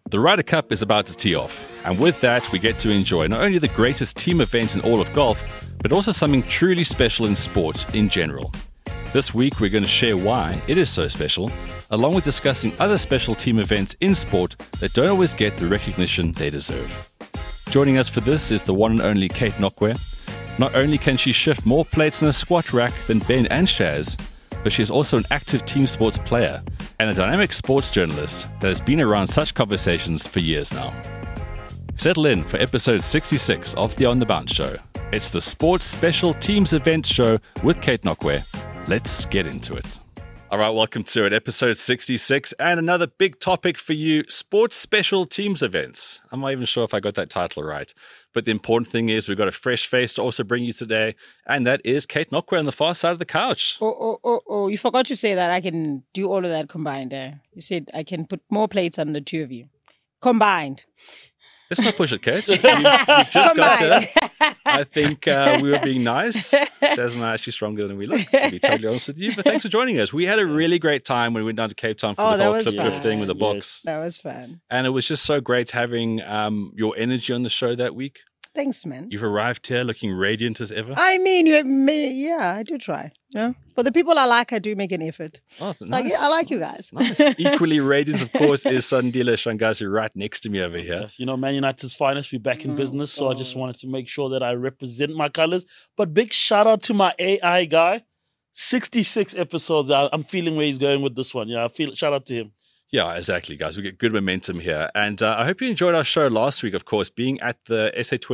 The Ryder Cup is about to tee off, and with that, we get to enjoy not only the greatest team event in all of golf, but also something truly special in sport in general. This week, we're going to share why it is so special, along with discussing other special team events in sport that don't always get the recognition they deserve. Joining us for this is the one and only Kate Nokwe. Not only can she shift more plates in a squat rack than Ben and Shaz, but she is also an active team sports player and a dynamic sports journalist that has been around such conversations for years now. Settle in for episode 66 of the On The Bounce Show. It's the Sports Special Teams Event Show with Kate Nokwe. Let's get into it. All right, welcome to it, episode 66, and another big topic for you, Sports Special Teams Events. I'm not even sure if I got that title right, but the important thing is we've got a fresh face to also bring you today, and that is Kate Nokwe on the far side of the couch. Oh, you forgot to say that I can do all of that combined. You said I can put more plates on the two of you. Combined. Let's not push it, Kate. You've just got her. I think we were being nice. Shaz and I are actually stronger than we look, to be totally honest with you. But thanks for joining us. We had a really great time when we went down to Cape Town for the whole clip drifting with the box. That was fun. And it was just so great having your energy on the show that week. Thanks, man. You've arrived here looking radiant as ever. I mean, I do try. Yeah. For the people I like, I do make an effort. Oh, so nice. I like you guys. Nice. Equally radiant, of course, is Sandile Shangazi right next to me over here. Yes, you know, Man United's finest. We're back in business, so I just wanted to make sure that I represent my colors. But big shout out to my AI guy. 66 episodes. I'm feeling where he's going with this one. Yeah, shout out to him. Yeah, exactly, guys. We get good momentum here. And I hope you enjoyed our show last week, of course, being at the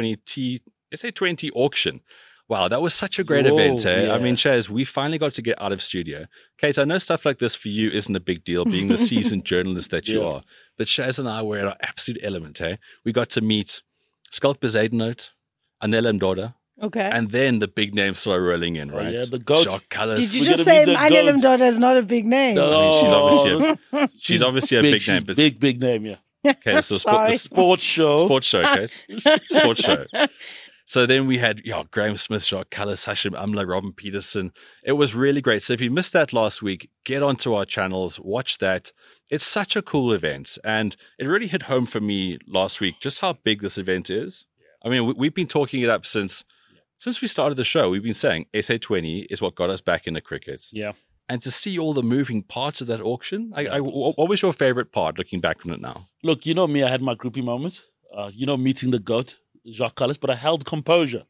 SA20 auction. Wow, that was such a great event. Yeah. I mean, Shaz, we finally got to get out of studio. Kate, I know stuff like this for you isn't a big deal, being the seasoned journalist that you are. But Shaz and I were at our absolute element. We got to meet Schalk Bezuidenhout, Anela Mdoda. Okay. And then the big names started rolling in, right? Yeah, the GOAT. Jacques Kallis. Did you just say Anela Mdoda is not a big name? No. I mean, she's obviously a big name. But big name, yeah. Okay, so sports show. Sports show, Kate. Sports show. So then we had Graham Smith, Jacques Kallis, Hashim Amla, Robin Peterson. It was really great. So if you missed that last week, get onto our channels, watch that. It's such a cool event. And it really hit home for me last week just how big this event is. I mean, we've been talking it up since we started the show. We've been saying SA20 is what got us back into cricket. Yeah. And to see all the moving parts of that auction, what was your favorite part looking back on it now? Look, you know me, I had my groupie moment. Meeting the GOAT, Jacques Kallis, but I held composure.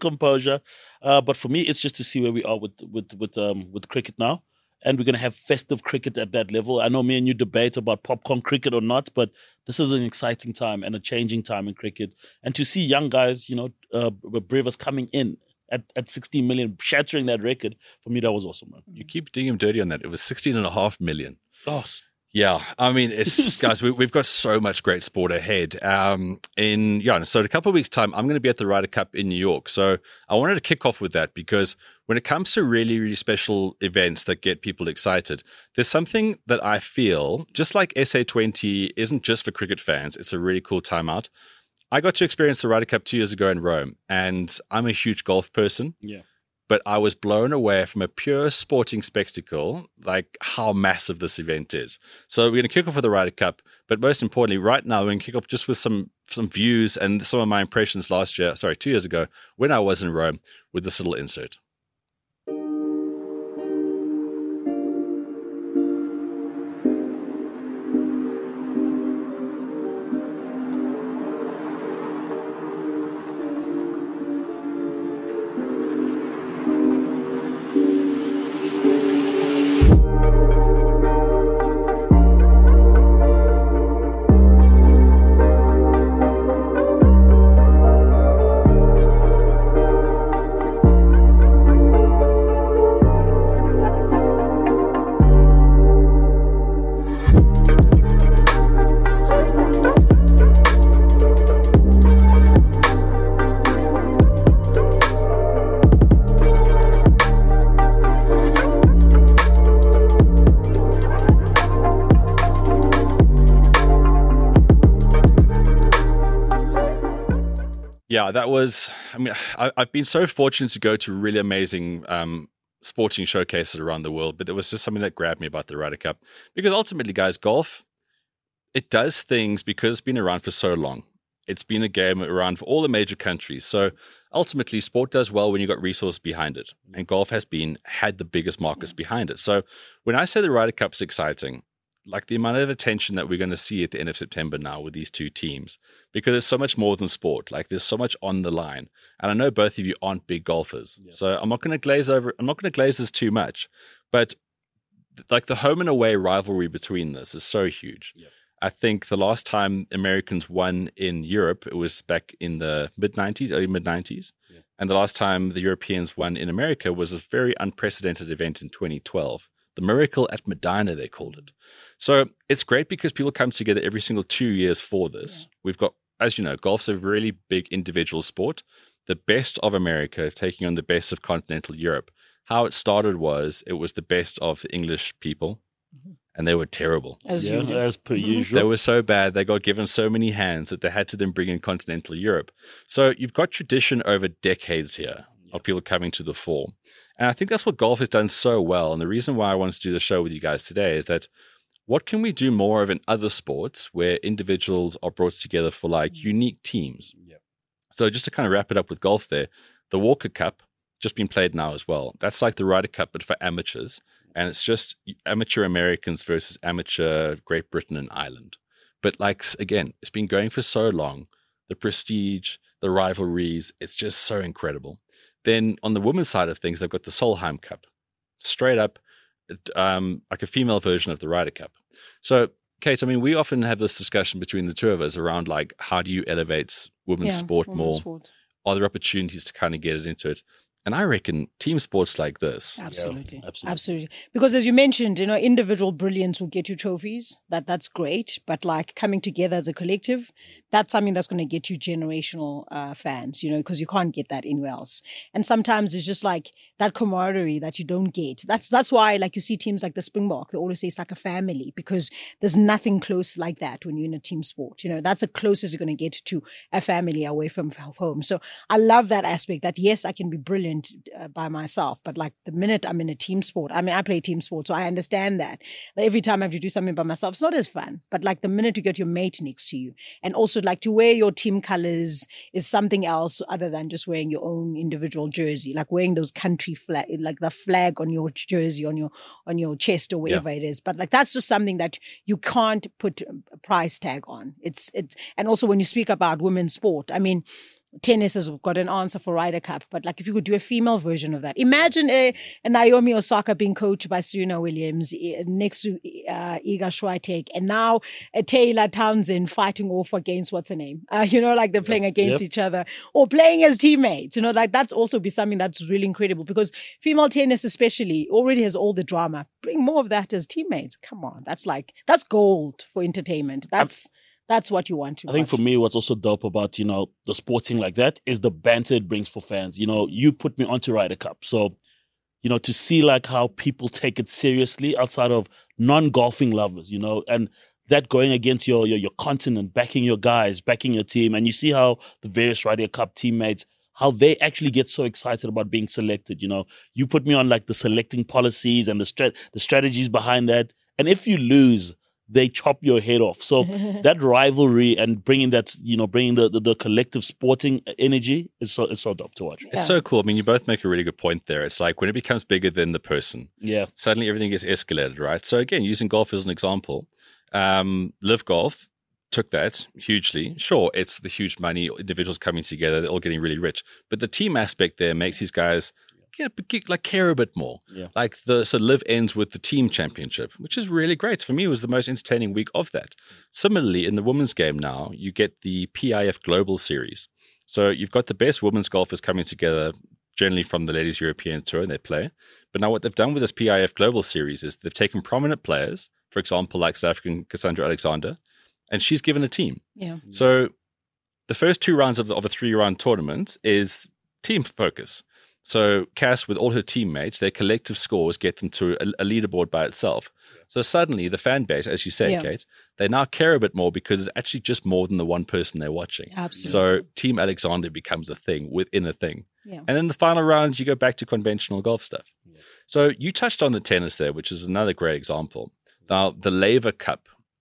But for me, it's just to see where we are with cricket now. And we're going to have festive cricket at that level. I know me and you debate about popcorn cricket or not, but this is an exciting time and a changing time in cricket. And to see young guys, Brevers coming in at 16 million, shattering that record, for me, that was awesome, man. You keep doing him dirty on that. It was 16.5 million. Oh, yeah, I mean, it's guys, we've got so much great sport ahead. So in a couple of weeks' time, I'm going to be at the Ryder Cup in New York. So I wanted to kick off with that because when it comes to really, really special events that get people excited, there's something that I feel, just like SA20 isn't just for cricket fans, it's a really cool time out. I got to experience the Ryder Cup 2 years ago in Rome, and I'm a huge golf person. Yeah. But I was blown away from a pure sporting spectacle, like how massive this event is. So we're going to kick off with the Ryder Cup, but most importantly, right now, we're going to kick off just with some views and some of my impressions 2 years ago, when I was in Rome, with this little insert. Yeah, that was, I've been so fortunate to go to really amazing sporting showcases around the world, but there was just something that grabbed me about the Ryder Cup. Because ultimately, guys, golf, it does things because it's been around for so long. It's been a game around for all the major countries. So ultimately, sport does well when you've got resources behind it. And golf had the biggest markets behind it. So when I say the Ryder Cup's exciting, like the amount of attention that we're going to see at the end of September now with these two teams, because it's so much more than sport. Like there's so much on the line. And I know both of you aren't big golfers. Yeah. So I'm not going to glaze this too much. But like the home and away rivalry between this is so huge. Yeah. I think the last time Americans won in Europe, it was back in the early mid-90s. Yeah. And the last time the Europeans won in America was a very unprecedented event in 2012. The Miracle at Medina, they called it. So it's great because people come together every single 2 years for this. Yeah. We've got, as you know, golf's a really big individual sport. The best of America taking on the best of continental Europe. How it started was it was the best of the English people. Mm-hmm. And they were terrible. As per usual. They were so bad. They got given so many hands that they had to then bring in continental Europe. So you've got tradition over decades here of people coming to the fore. And I think that's what golf has done so well. And the reason why I wanted to do the show with you guys today is that what can we do more of in other sports where individuals are brought together for like unique teams? Yep. So just to kind of wrap it up with golf there, the Walker Cup just been played now as well. That's like the Ryder Cup, but for amateurs. And it's just amateur Americans versus amateur Great Britain and Ireland. But like, again, it's been going for so long. The prestige, the rivalries, it's just so incredible. Then on the women's side of things, they've got the Solheim Cup. Straight up, like a female version of the Ryder Cup. So, Kate, I mean, we often have this discussion between the two of us around like, how do you elevate women's sport more? Sport. Are there opportunities to kind of get it into it? And I reckon team sports like this. Absolutely. Yeah, absolutely. Because as you mentioned, individual brilliance will get you trophies. That's great. But like coming together as a collective, that's something that's going to get you generational fans, because you can't get that anywhere else. And sometimes it's just like that camaraderie that you don't get. That's why like you see teams like the Springbok, they always say it's like a family because there's nothing close like that when you're in a team sport. That's the closest you're going to get to a family away from home. So I love that aspect that yes, I can be brilliant by myself, but like the minute I'm in a team sport, I mean, I play team sport, so I understand that every time I have to do something by myself, it's not as fun. But like the minute you get your mate next to you, and also like to wear your team colors is something else other than just wearing your own individual jersey, like wearing those country flag, like the flag on your jersey, on your chest or wherever it is. But like that's just something that you can't put a price tag on. It's and also when you speak about women's sport, I mean, tennis has got an answer for Ryder Cup, but like if you could do a female version of that, imagine a Naomi Osaka being coached by Serena Williams next to Iga Swiatek, and now a Taylor Townsend fighting off against what's her name, like they're playing against each other or playing as teammates. Like that's also be something that's really incredible because female tennis especially already has all the drama. Bring more of that as teammates. Come on, that's gold for entertainment. That's what you want to I think for me, what's also dope about, the sporting like that is the banter it brings for fans. You put me onto Ryder Cup. So, to see like how people take it seriously outside of non-golfing lovers, and that going against your continent, backing your guys, backing your team. And you see how the various Ryder Cup teammates, how they actually get so excited about being selected. You put me on like the selecting policies and the strategies behind that. And if you lose, they chop your head off. So that rivalry and bringing that, bringing the collective sporting energy is so dope to watch. It's so cool. I mean, you both make a really good point there. It's like when it becomes bigger than the person, suddenly everything gets escalated, right? So again, using golf as an example, Live Golf took that hugely. Sure, it's the huge money, individuals coming together, they're all getting really rich. But the team aspect there makes these guys care a bit more. Yeah. So Live ends with the team championship, which is really great. For me, it was the most entertaining week of that. Similarly, in the women's game now, you get the PIF Global Series. So you've got the best women's golfers coming together, generally from the Ladies European Tour, and they play. But now what they've done with this PIF Global Series is they've taken prominent players, for example, like South African Cassandra Alexander, and she's given a team. Yeah. So the first 2 rounds of a 3-round tournament is team focus. So Cass, with all her teammates, their collective scores get them to a leaderboard by itself. Yeah. So suddenly the fan base, as you say, Kate, they now care a bit more because it's actually just more than the one person they're watching. Absolutely. So Team Alexander becomes a thing within a thing. Yeah. And then the final round, you go back to conventional golf stuff. Yeah. So you touched on the tennis there, which is another great example. Now, the Laver Cup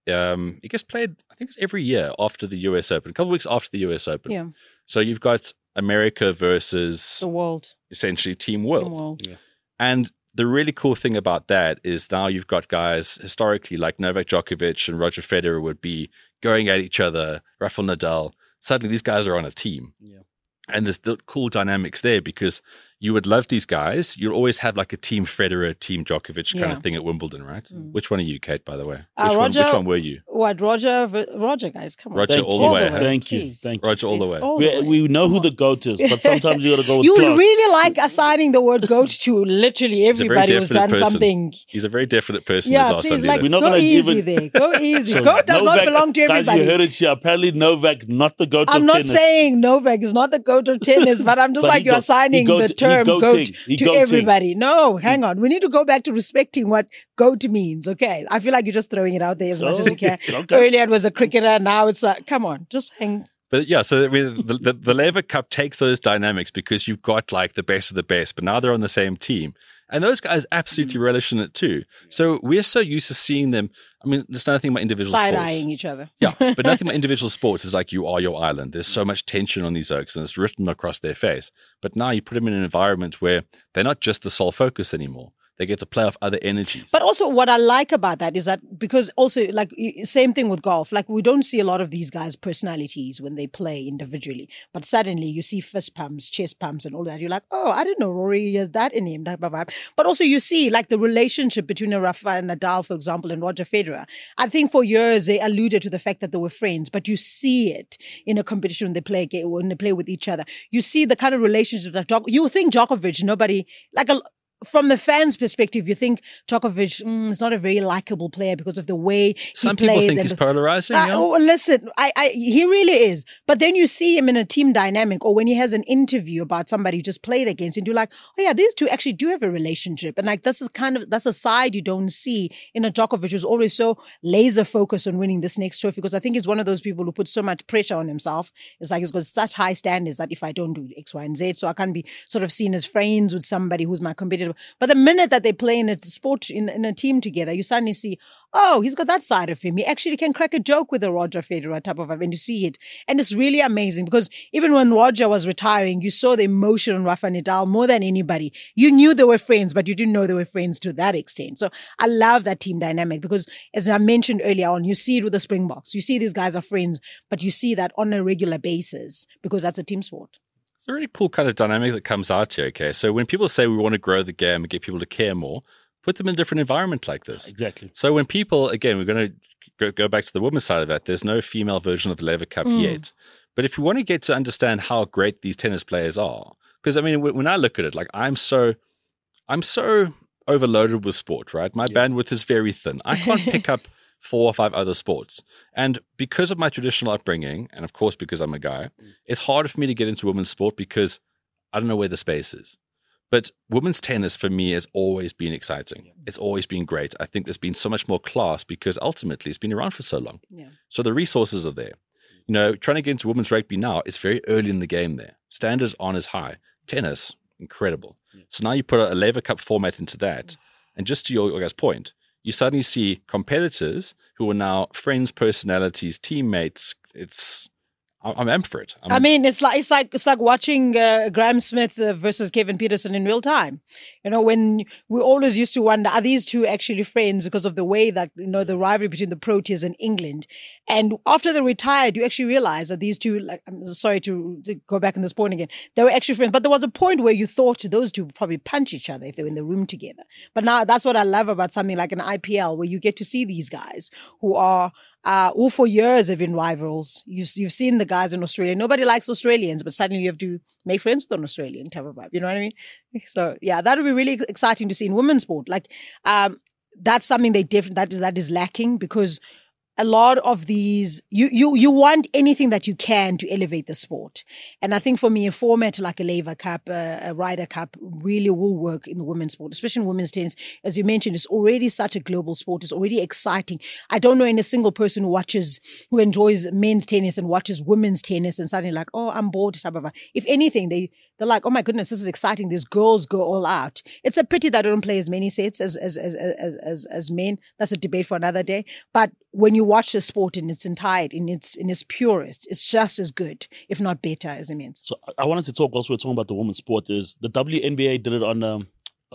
it gets played, I think it's every year after the US Open, a couple of weeks after the US Open. Yeah. So you've got America versus The world. essentially Team World. Team world. Yeah. And the really cool thing about that is now you've got guys historically like Novak Djokovic and Roger Federer would be going at each other, Rafael Nadal. Suddenly these guys are on a team. Yeah. And there's the cool dynamics there because you would love these guys. You'll always have like a Team Federer, Team Djokovic kind Yeah. of thing at Wimbledon, right? Which one are you, Kate, by the way? Roger- Which one were you? What, Roger, guys, come on. Roger Thank all you. the way. huh? Thank you. Please. Thank you. Roger all the Please, way. all the way. We know who the GOAT is, but sometimes you got to go with You class. really like assigning the word goat to literally very everybody who's definite done person. something. He's a very definite person. Yeah, as please, Arsene like, We're not go gonna easy even- there. Go easy. So Goat does not Novak- belong to everybody. Guys, you heard it here. Apparently Novak, not the GOAT I'm of not tennis. saying Novak is not the goat of tennis, but I'm just But like he you're go- assigning he the goat- he term goating. goat He to goating. everybody. No, hang on. We need to go back to respecting what goat means, okay? I feel like you're just throwing it out there as much as you can. Okay. Earlier it was a cricketer, now it's come on, just hang. But yeah, so the Lever Cup takes those dynamics because you've got like the best of the best, but now they're on the same team. And those guys absolutely relish in it too. So we're so used to seeing them. I mean, there's nothing about individual Side-eyeing sports. each other. Yeah, but nothing about individual sports is like you are your island. There's so much tension on these oaks and it's written across their face. But now you put them in an environment where they're not just the sole focus anymore. They get to play off other energies. But also what I like about that is that because also like same thing with golf, like we don't see a lot of these guys' personalities when they play individually, but suddenly you see fist pumps, chest pumps and all that. You're like, oh, I didn't know Rory has that in him. But also you see like the relationship between Rafael Nadal, for example, and Roger Federer. I think for years they alluded to the fact that they were friends, but you see it in a competition when they play with each other. You see the kind of relationship that you think Djokovic, nobody, like from the fans' perspective, you think Djokovic is not a very likable player because of the way Some he plays. people think he's polarizing. Yeah? Listen, he really is. But then you see him in a team dynamic or when he has an interview about somebody he just played against and you're like, oh yeah, these two actually do have a relationship. And like, that's a side you don't see in a Djokovic who's always so laser focused on winning this next trophy because I think he's one of those people who puts so much pressure on himself. It's like he's got such high standards that if I don't do X, Y, and Z, so I can't be sort of seen as friends with somebody who's my competitor. But the minute that they play in a sport, in a team together, you suddenly see, oh, he's got that side of him. He actually can crack a joke with a Roger Federer type of vibe, and you see it. And it's really amazing because even when Roger was retiring, you saw the emotion on Rafa Nadal more than anybody. You knew they were friends, but you didn't know they were friends to that extent. So I love that team dynamic because as I mentioned earlier on, you see it with the Springboks. You see these guys are friends, but you see that on a regular basis because that's a team sport. It's a really cool kind of dynamic that comes out here, okay? So when people say we want to grow the game and get people to care more, put them in a different environment like this. Exactly. So when people, again, we're going to go back to the women's side of that. There's no female version of the Lever Cup yet. But if you want to get to understand how great these tennis players are, because I mean, when I look at it, like I'm so overloaded with sport, right? My bandwidth is very thin. I can't pick up 4 or 5 other sports. And because of my traditional upbringing, and of course because I'm a guy, it's harder for me to get into women's sport because I don't know where the space is. But women's tennis for me has always been exciting. It's always been great. I think there's been so much more class because ultimately it's been around for so long. Yeah. So the resources are there. You know, trying to get into women's rugby now, it's very early in the game there. Standards aren't as high. Tennis, incredible. So now you put a Lever Cup format into that. And just to your guys' point, you suddenly see competitors who are now friends, personalities, teammates. I'm amped for it. I mean, it's like watching Graham Smith versus Kevin Peterson in real time. You know, when we always used to wonder, are these two actually friends because of the way that, you know, the rivalry between the Proteas and England. And after they retired, you actually realize that these two, like, I'm sorry to go back in this point again, they were actually friends. But there was a point where you thought those two would probably punch each other if they were in the room together. But now that's what I love about something like an IPL where you get to see these guys who are who for years have been rivals. You've seen the guys in Australia. Nobody likes Australians, but suddenly you have to make friends with an Australian type of vibe. You know what I mean? So yeah, that would be really exciting to see in women's sport. Like that's something that is lacking because a lot of these, you want anything that you can to elevate the sport. And I think for me, a format like a Lever Cup, a Ryder Cup really will work in the women's sport, especially in women's tennis. As you mentioned, it's already such a global sport. It's already exciting. I don't know any single person who enjoys men's tennis and watches women's tennis and suddenly like, oh, I'm bored. If anything, they're like, oh my goodness, this is exciting. These girls go all out. It's a pity that I don't play as many sets as men. That's a debate for another day. But when you watch the sport in its entirety, in its purest, it's just as good, if not better, as the men's. So I wanted to talk, also we're talking about the women's sport, is the WNBA did it on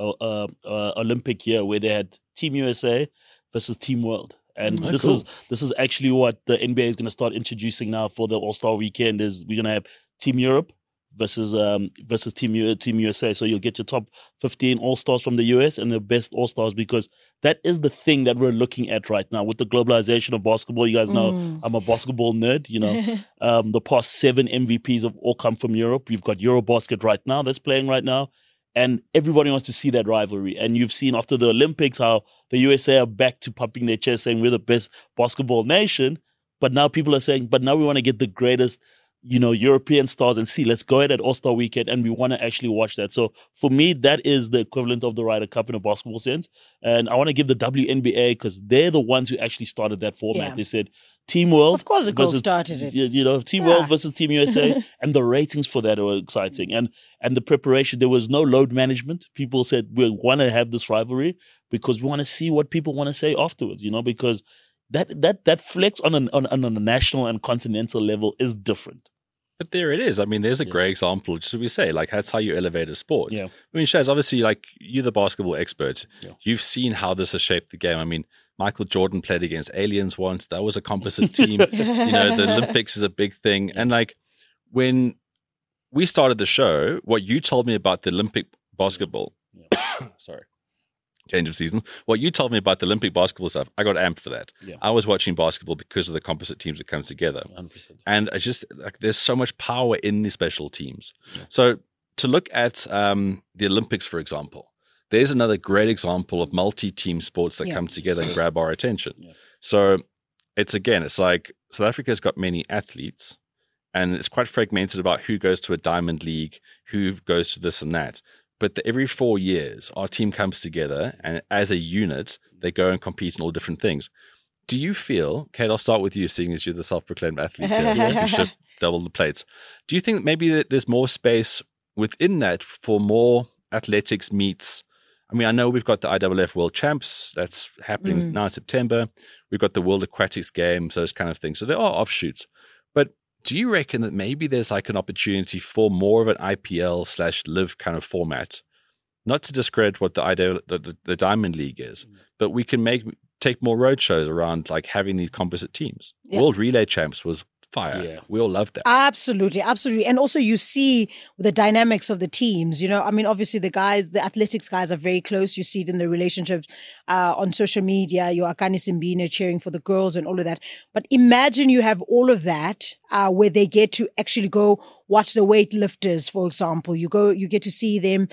Olympic year where they had Team USA versus Team World. And this is actually what the NBA is going to start introducing now for the All-Star weekend. Is we're going to have Team Europe versus Team USA. So you'll get your top 15 All-Stars from the US and the best All-Stars, because that is the thing that we're looking at right now with the globalization of basketball. You guys know I'm a basketball nerd. You know, the past 7 MVPs have all come from Europe. We've got Eurobasket right now that's playing right now. And everybody wants to see that rivalry. And you've seen after the Olympics how the USA are back to pumping their chest saying we're the best basketball nation. But now people are saying, but now we want to get the greatest, you know, European stars and see, let's go ahead at All-Star Weekend and we want to actually watch that. So for me, that is the equivalent of the Ryder Cup in a basketball sense. And I want to give the WNBA, because they're the ones who actually started that format. Yeah. They said Team World. Of course, the girls started it. You know, Team World versus Team USA. And the ratings for that were exciting. And the preparation, there was no load management. People said, we want to have this rivalry because we want to see what people want to say afterwards, you know, because that flex on a national and continental level is different. But there it is. I mean, there's a great example, just as we say, like that's how you elevate a sport. Yeah. I mean, Shaz, obviously, like you're the basketball expert. Yeah. You've seen how this has shaped the game. I mean, Michael Jordan played against aliens once. That was a composite team. You know, the Olympics is a big thing. And like when we started the show, what you told me about the Olympic basketball, sorry, change of seasons. What you told me about the Olympic basketball stuff, I got amped for that. Yeah. I was watching basketball because of the composite teams that come together. 100%. And I just, like, there's so much power in the special teams. Yeah. So to look at the Olympics, for example, there's another great example of multi-team sports that come together and grab our attention. Yeah. So it's like South Africa's got many athletes, and it's quite fragmented about who goes to a diamond league, who goes to this and that. But every 4 years, our team comes together, and as a unit, they go and compete in all different things. Do you feel, Kate, I'll start with you, seeing as you're the self-proclaimed athlete here, you should double the plates. Do you think that maybe that there's more space within that for more athletics meets? I mean, I know we've got the IAAF World Champs that's happening now in September. We've got the World Aquatics Games, those kind of things. So there are offshoots. But do you reckon that maybe there's like an opportunity for more of an IPL/live kind of format? Not to discredit what the Diamond League is, but we can take more road shows around like having these composite teams. Yeah. World Relay Champs was fire. Yeah. We all loved that. Absolutely. And also you see the dynamics of the teams, you know, I mean, obviously the athletics guys are very close. You see it in the relationships on social media, your Akani Simbine cheering for the girls and all of that. But imagine you have all of that where they get to actually go watch the weightlifters, for example. You get to see them,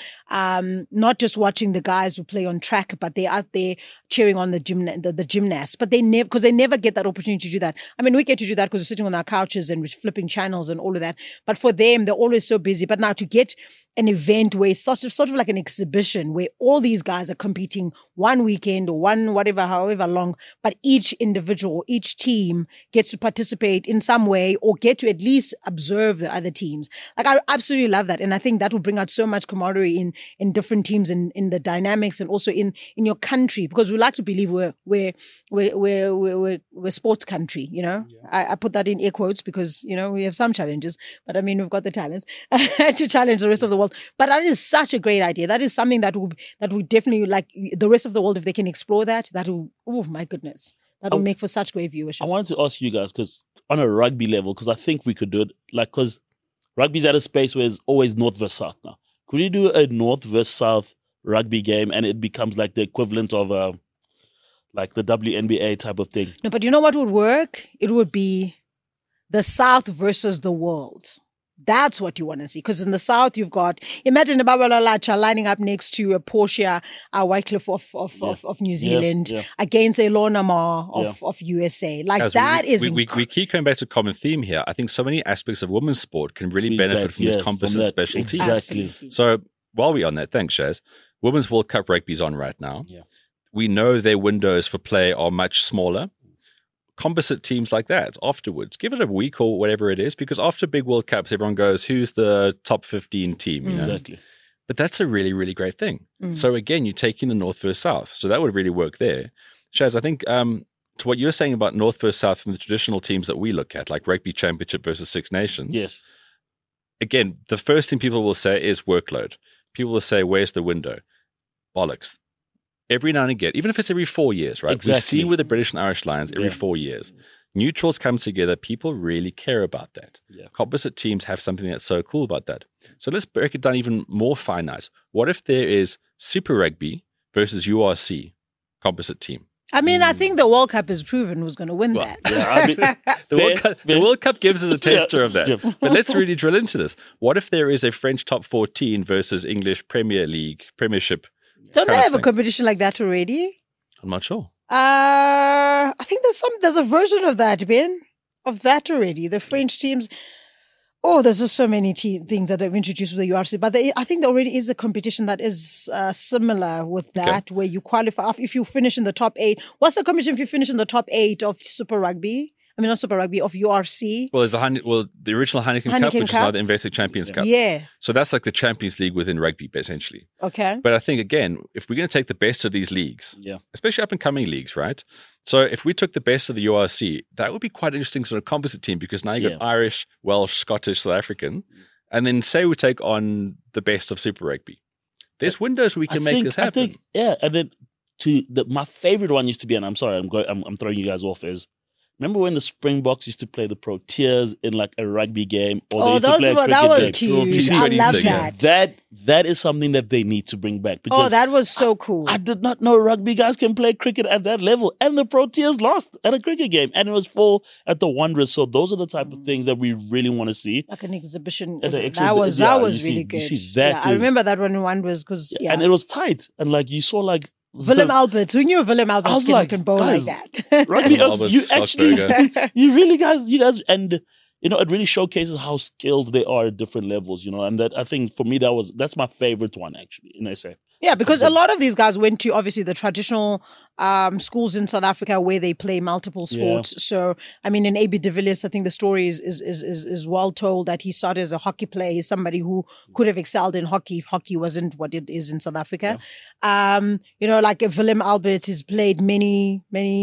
not just watching the guys who play on track, but they're out there cheering on the gymnasts. But they never get that opportunity to do that. I mean, we get to do that because we're sitting on our couches and we're flipping channels and all of that. But for them, they're always so busy. But now to get an event where it's sort of like an exhibition where all these guys are competing one weekend or however long, but each individual, each team gets to participate in some way or get to at least observe the other teams. Like, I absolutely love that. And I think that will bring out so much camaraderie in different teams, in the dynamics, and also in your country, because we like to believe we're sports country, you know. Yeah. I put that in air quotes because, you know, we have some challenges, but I mean, we've got the talents to challenge the rest of the world. But that is such a great idea. That is something that would definitely, like, the rest of the world, if they can explore that will, oh my goodness, that will make for such great viewership. I wanted to ask you guys, because on a rugby level, because I think we could do it, like, because rugby's at a space where it's always north versus south now. Could you do a north versus south rugby game and it becomes like the equivalent of like the WNBA type of thing? No, but you know what would work? It would be the South versus the world. That's what you want to see. Because in the South, you've got, imagine Babala Lacha lining up next to a Portia Wycliffe of New Zealand against a Lorna Ma of USA. Like, guys, that we keep coming back to a common theme here. I think so many aspects of women's sport can really benefit from these composite special teams. Exactly. So while we're on that, thanks, Shaz. Women's World Cup rugby is on right now. Yeah. We know their windows for play are much smaller. Composite teams like that afterwards, give it a week or whatever it is, because after big World Cups, everyone goes, who's the top 15 team? You know? Exactly. But that's a really, really great thing. So again, you're taking the North versus South. So that would really work there. Shaz, I think to what you're saying about North versus South and the traditional teams that we look at, like Rugby Championship versus Six Nations. Yes. Again, the first thing people will say is workload. People will say, where's the window? Bollocks. Every now and again, even if it's every 4 years, right? Exactly. We see with the British and Irish Lions every 4 years. Neutrals come together. People really care about that. Yeah. Composite teams have something that's so cool about that. So let's break it down even more finite. What if there is Super Rugby versus URC composite team? I mean, I think the World Cup has proven who's going to win that. Yeah, I mean, The World Cup gives us a taster of that. Yeah. But let's really drill into this. What if there is a French top 14 versus English Premier League, Premiership? Don't they kind of have a thing? competition like that already? I'm not sure. I think there's a version of that, Ben, of that already. The French teams. Oh, there's just so many things that they've introduced with the URC, but I think there already is a competition that is similar with that, where you qualify if you finish in the top 8. What's the competition if you finish in the top 8 of Super Rugby? I mean, not Super Rugby, of URC. Well, there's the original Heineken Cup, which is now the Investec Champions Cup. Yeah. So that's like the Champions League within rugby, essentially. Okay. But I think, again, if we're going to take the best of these leagues, especially up-and-coming leagues, right? So if we took the best of the URC, that would be quite an interesting sort of composite team because now you got Irish, Welsh, Scottish, South African. And then say we take on the best of Super Rugby. There's windows we can make this happen. And then my favorite one used to be, and I'm sorry, I'm throwing you guys off, is remember when the Springboks used to play the Proteas in like a rugby game? Or they used to play a cricket that was game? cute. I love that. That is something that they need to bring back. Because that was so cool. I did not know rugby guys can play cricket at that level. And the Proteas lost at a cricket game. And it was full at the Wanderers. So those are the type of things that we really want to see. Like an exhibition. That was really good. I remember that one in Wanderers because, And it was tight. And like you saw like, Willem Alberts. Who knew Willem Alberts can bowl like that? Rugby, you really guys, and you know, it really showcases how skilled they are at different levels, you know, and that I think for me that's my favorite one actually in SA. Yeah, because a lot of these guys went to obviously the traditional schools in South Africa where they play multiple sports. Yeah. So, I mean, in AB de Villiers, I think the story is well told that he started as a hockey player. He's somebody who could have excelled in hockey if hockey wasn't what it is in South Africa. Yeah. You know, like Willem Alberts has played many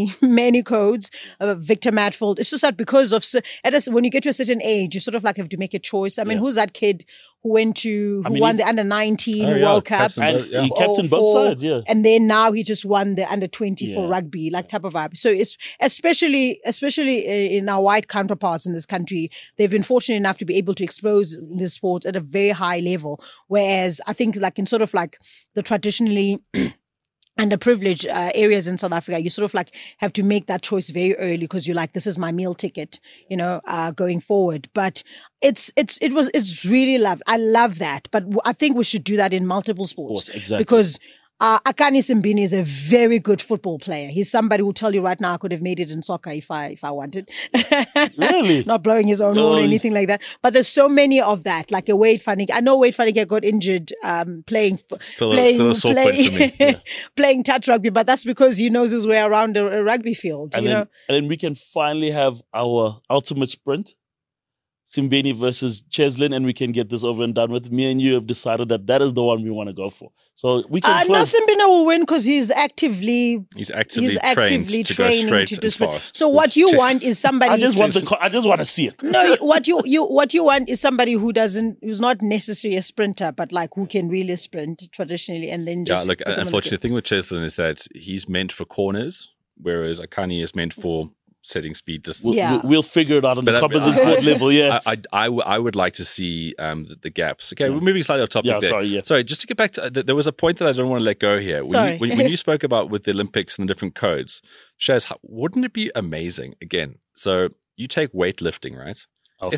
codes. Victor Matfield. It's just that because of when you get to a certain age, you sort of like have to make a choice. I mean, who's that kid who won the under-19 World Cup? He captained both sides, and then now he just won the under-20 for rugby, like type of vibe. So it's especially in our white counterparts in this country, they've been fortunate enough to be able to expose the sports at a very high level. Whereas I think like in sort of like the traditionally underprivileged areas in South Africa, you sort of like have to make that choice very early because you're like, this is my meal ticket, you know, going forward. But it's really loved. I love that. But I think we should do that in multiple sports. Exactly. Because Akani Simbini is a very good football player. He's somebody who'll tell you right now I could have made it in soccer if I wanted. Really? Not blowing his own horn or anything like that. But there's so many of that, like a Wade Funnick. I know Wade Funnick got injured playing still a sore point for me. Yeah. Playing touch rugby, but that's because he knows his way around a rugby field. And then we can finally have our ultimate sprint. Simbini versus Cheslin, and we can get this over and done with. Me and you have decided that is the one we want to go for. So we can. No, Simbini will win because he's actively trained to go straight and fast. So what you want is somebody. I just want to see it. No, what you want is somebody who's not necessarily a sprinter, but like who can really sprint traditionally, and then just. Yeah, look. Unfortunately, the thing with Cheslin is that he's meant for corners, whereas Akani is meant for setting speed distance. We'll figure it out on the composite sport level. Yeah, I would like to see the gaps. Okay, we're moving slightly off topic there. Sorry, just to get back to there was a point that I don't want to let go here. When you spoke about with the Olympics and the different codes, Shaz, wouldn't it be amazing again? So you take weightlifting, right?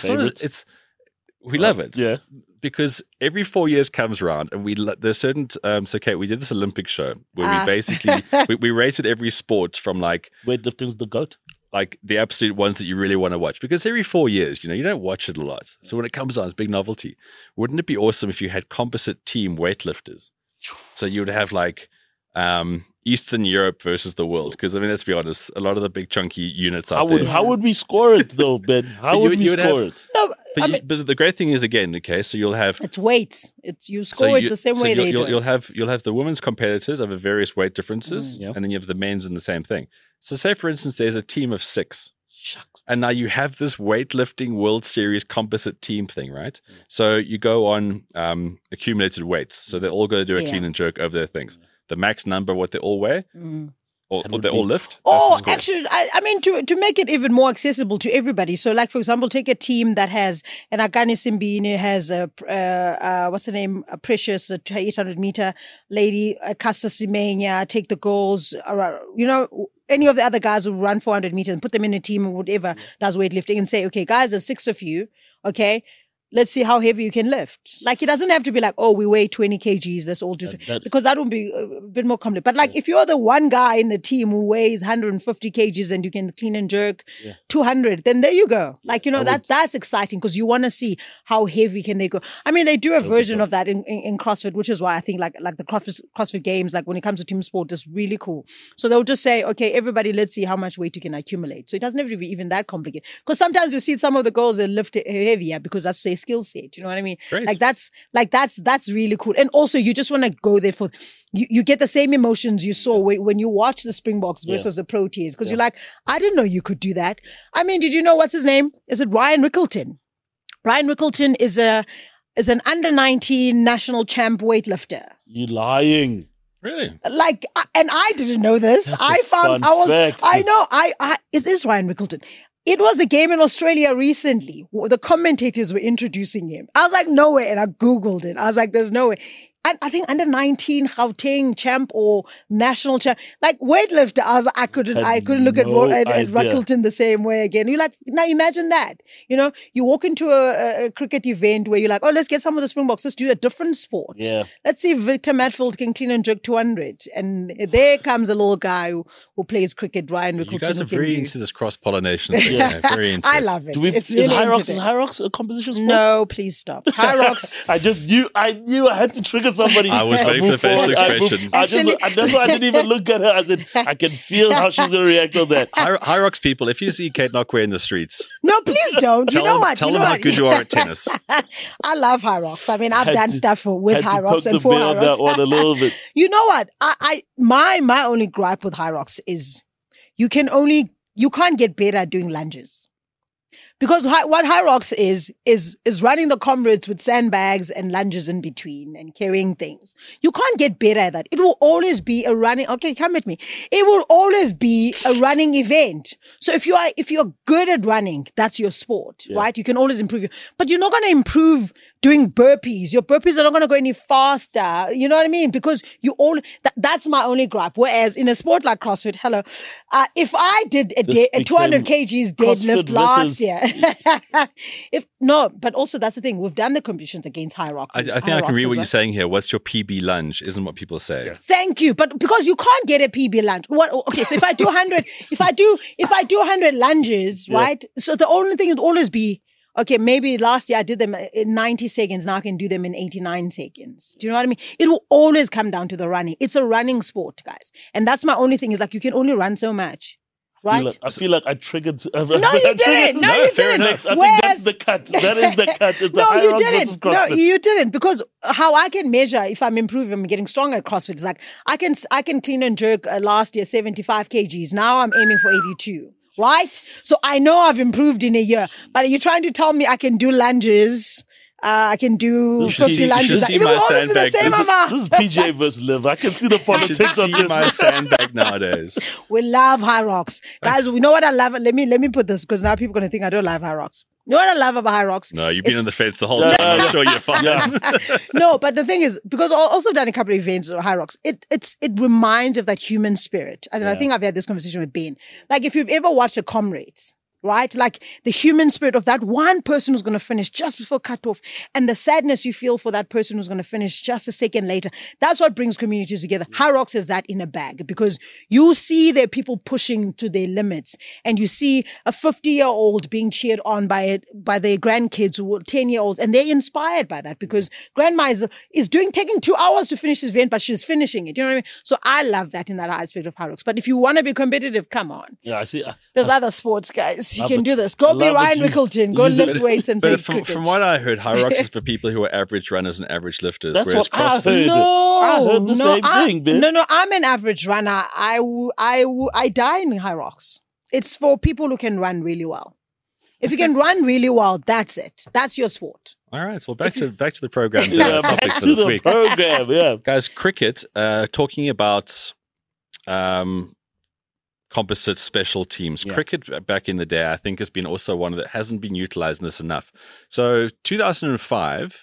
We love it. Yeah. Because every 4 years comes around and there's certain we did this Olympic show where we basically we rated every sport from like weightlifting's the GOAT. Like the absolute ones that you really want to watch, because every 4 years, you know, you don't watch it a lot. So when it comes on, it's a big novelty. Wouldn't it be awesome if you had composite team weightlifters? So you would have like Eastern Europe versus the world. Because I mean, let's be honest, a lot of the big chunky units out there. How would we score it though, Ben? How would we score it? No, but the great thing is, again, okay, so you'll have it's weights. You score it the same way they do. You'll have the women's competitors of various weight differences, and then you have the men's in the same thing. So say, for instance, there's a team of 6. Shucks. And now you have this weightlifting World Series composite team thing, right? So you go on accumulated weights. So they're all going to do a clean and jerk over their things. The max number, what they all weigh, or they all lift. Oh, actually, I mean, to make it even more accessible to everybody. So, like, for example, take a team that has an Agani Simbine, has what's her name? A Precious, a 800-meter lady, a Casa Simenya, take the girls, you know, any of the other guys who run 400 meters and put them in a team or whatever does weightlifting and say, okay, guys, there's 6 of you. Okay. Let's see how heavy you can lift. Like, it doesn't have to be like, oh, we weigh 20 kgs. Let's all do it. Because that would be a bit more complicated. But like, if you're the one guy in the team who weighs 150 kgs and you can clean and jerk 200, then there you go. Like, you know, that's exciting because you want to see how heavy can they go. I mean, they do a version of that in CrossFit, which is why I think like the CrossFit games, like when it comes to team sport, is really cool. So they'll just say, okay, everybody, let's see how much weight you can accumulate. So it doesn't have to be even that complicated. Because sometimes you see some of the girls that lift heavier because that's their skill set. You know what I mean? Great. That's really cool. And also you just want to go there for, you get the same emotions you saw when you watch the Springboks versus the Proteas. Because you're like, I didn't know you could do that. I mean, did you know what's his name? Is it Ryan Rickleton? Ryan Rickleton is an under 19 national champ weightlifter. You lying. Really? Like, and I didn't know this. That's It is Ryan Rickleton. It was a game in Australia recently. The commentators were introducing him. I was like, no way. And I Googled it. I was like, there's no way. And I think under 19 Gauteng champ or national champ, like weightlifter, I couldn't look at Rickleton the same way again. You're like, now imagine that. You know, you walk into a cricket event where you're like, oh, let's get some of the Springboks. Let's do a different sport. Yeah. Let's see if Victor Matfield can clean and jerk 200. And there comes a little guy who plays cricket, Ryan Rickleton. You guys are very into this cross-pollination thing. Yeah, very into I love it. Is Hyrox a composition sport? No, please stop. Hyrox. I knew I had to trigger somebody. I was waiting for the facial expression. That's why I didn't even look at her. I said, I can feel how she's going to react on that. Hyrox people, if you see Kate Nokwe in the streets. No, please don't. You know what? Tell them how good you are at tennis. I love Hyrox. I mean, I've done stuff with Hyrox and for Hyrox. That one a little bit. You know what? My only gripe with Hyrox is you can't get better at doing lunges. Because what Hyrox is running the comrades with sandbags and lunges in between and carrying things. You can't get better at that. It will always be a running, okay, come with me. It will always be a running event. So if you're good at running, that's your sport, right? You can always improve. But you're not going to improve doing burpees. Your burpees are not going to go any faster. You know what I mean? Because that's my only gripe. Whereas in a sport like CrossFit, if I did a 200 kgs deadlift last year, but also that's the thing. We've done the competitions against Hyrox. I think I can read what you're saying here. What's your PB lunge? Isn't what people say. Yeah. Thank you. But because you can't get a PB lunge. What? Okay. So if I do 100, if I do 100 lunges, right? So the only thing would always be, okay, maybe last year I did them in 90 seconds. Now I can do them in 89 seconds. Do you know what I mean? It will always come down to the running. It's a running sport, guys. And that's my only thing is like, you can only run so much. Right? I feel like I triggered. No, you didn't. No, you didn't. I think that's the cut. That is the cut. It's no, you didn't. No, you didn't. Because how I can measure if I'm improving, I'm getting stronger at CrossFit is like I can clean and jerk last year 75 kgs. Now I'm aiming for 82. Right? So I know I've improved in a year. But are you trying to tell me I can do lunges? I can do 50 lunges. It will always be the same amount. This is PJ versus Liv. I can see the politics on this. My sandbag nowadays. We love Hyrox. Guys, we know what I love. Let me put this because now people are going to think I don't love Hyrox. You know what I love about Hyrox? No, you've been on the fence the whole time. I'm sure you're fine. No, but the thing is, because I've also done a couple of events with Hyrox, it reminds of that human spirit. And I think I've had this conversation with Ben. Like if you've ever watched a Comrades, right? Like the human spirit of that one person who's going to finish just before cutoff and the sadness you feel for that person who's going to finish just a second later. That's what brings communities together. Hyrox has that in a bag because you see their people pushing to their limits and you see a 50-year-old being cheered on by their grandkids who are 10-year-olds and they're inspired by that because grandma is taking 2 hours to finish this event, but she's finishing it. You know what I mean? So I love that in that aspect of Hyrox. But if you want to be competitive, come on. Yeah, I see. There's other sports, guys. Yes, you Love can it. do this. I Go be love it. Ryan You- Rickleton. Go use it. lift weights and play But cricket. from what I heard, High Rocks is for people who are average runners and average lifters. That's whereas what I CrossFit, heard. No, I heard the no, same thing, babe. No, I'm an average runner. I die in high rocks. It's for people who can run really well. If you can run really well, that's it. That's your sport. All right, so back to the program Yeah, topic back for to this the week. program. Yeah. Guys, cricket, talking about composite special teams. Yeah. Cricket back in the day, I think, has been also one that hasn't been utilizing this enough. So 2005,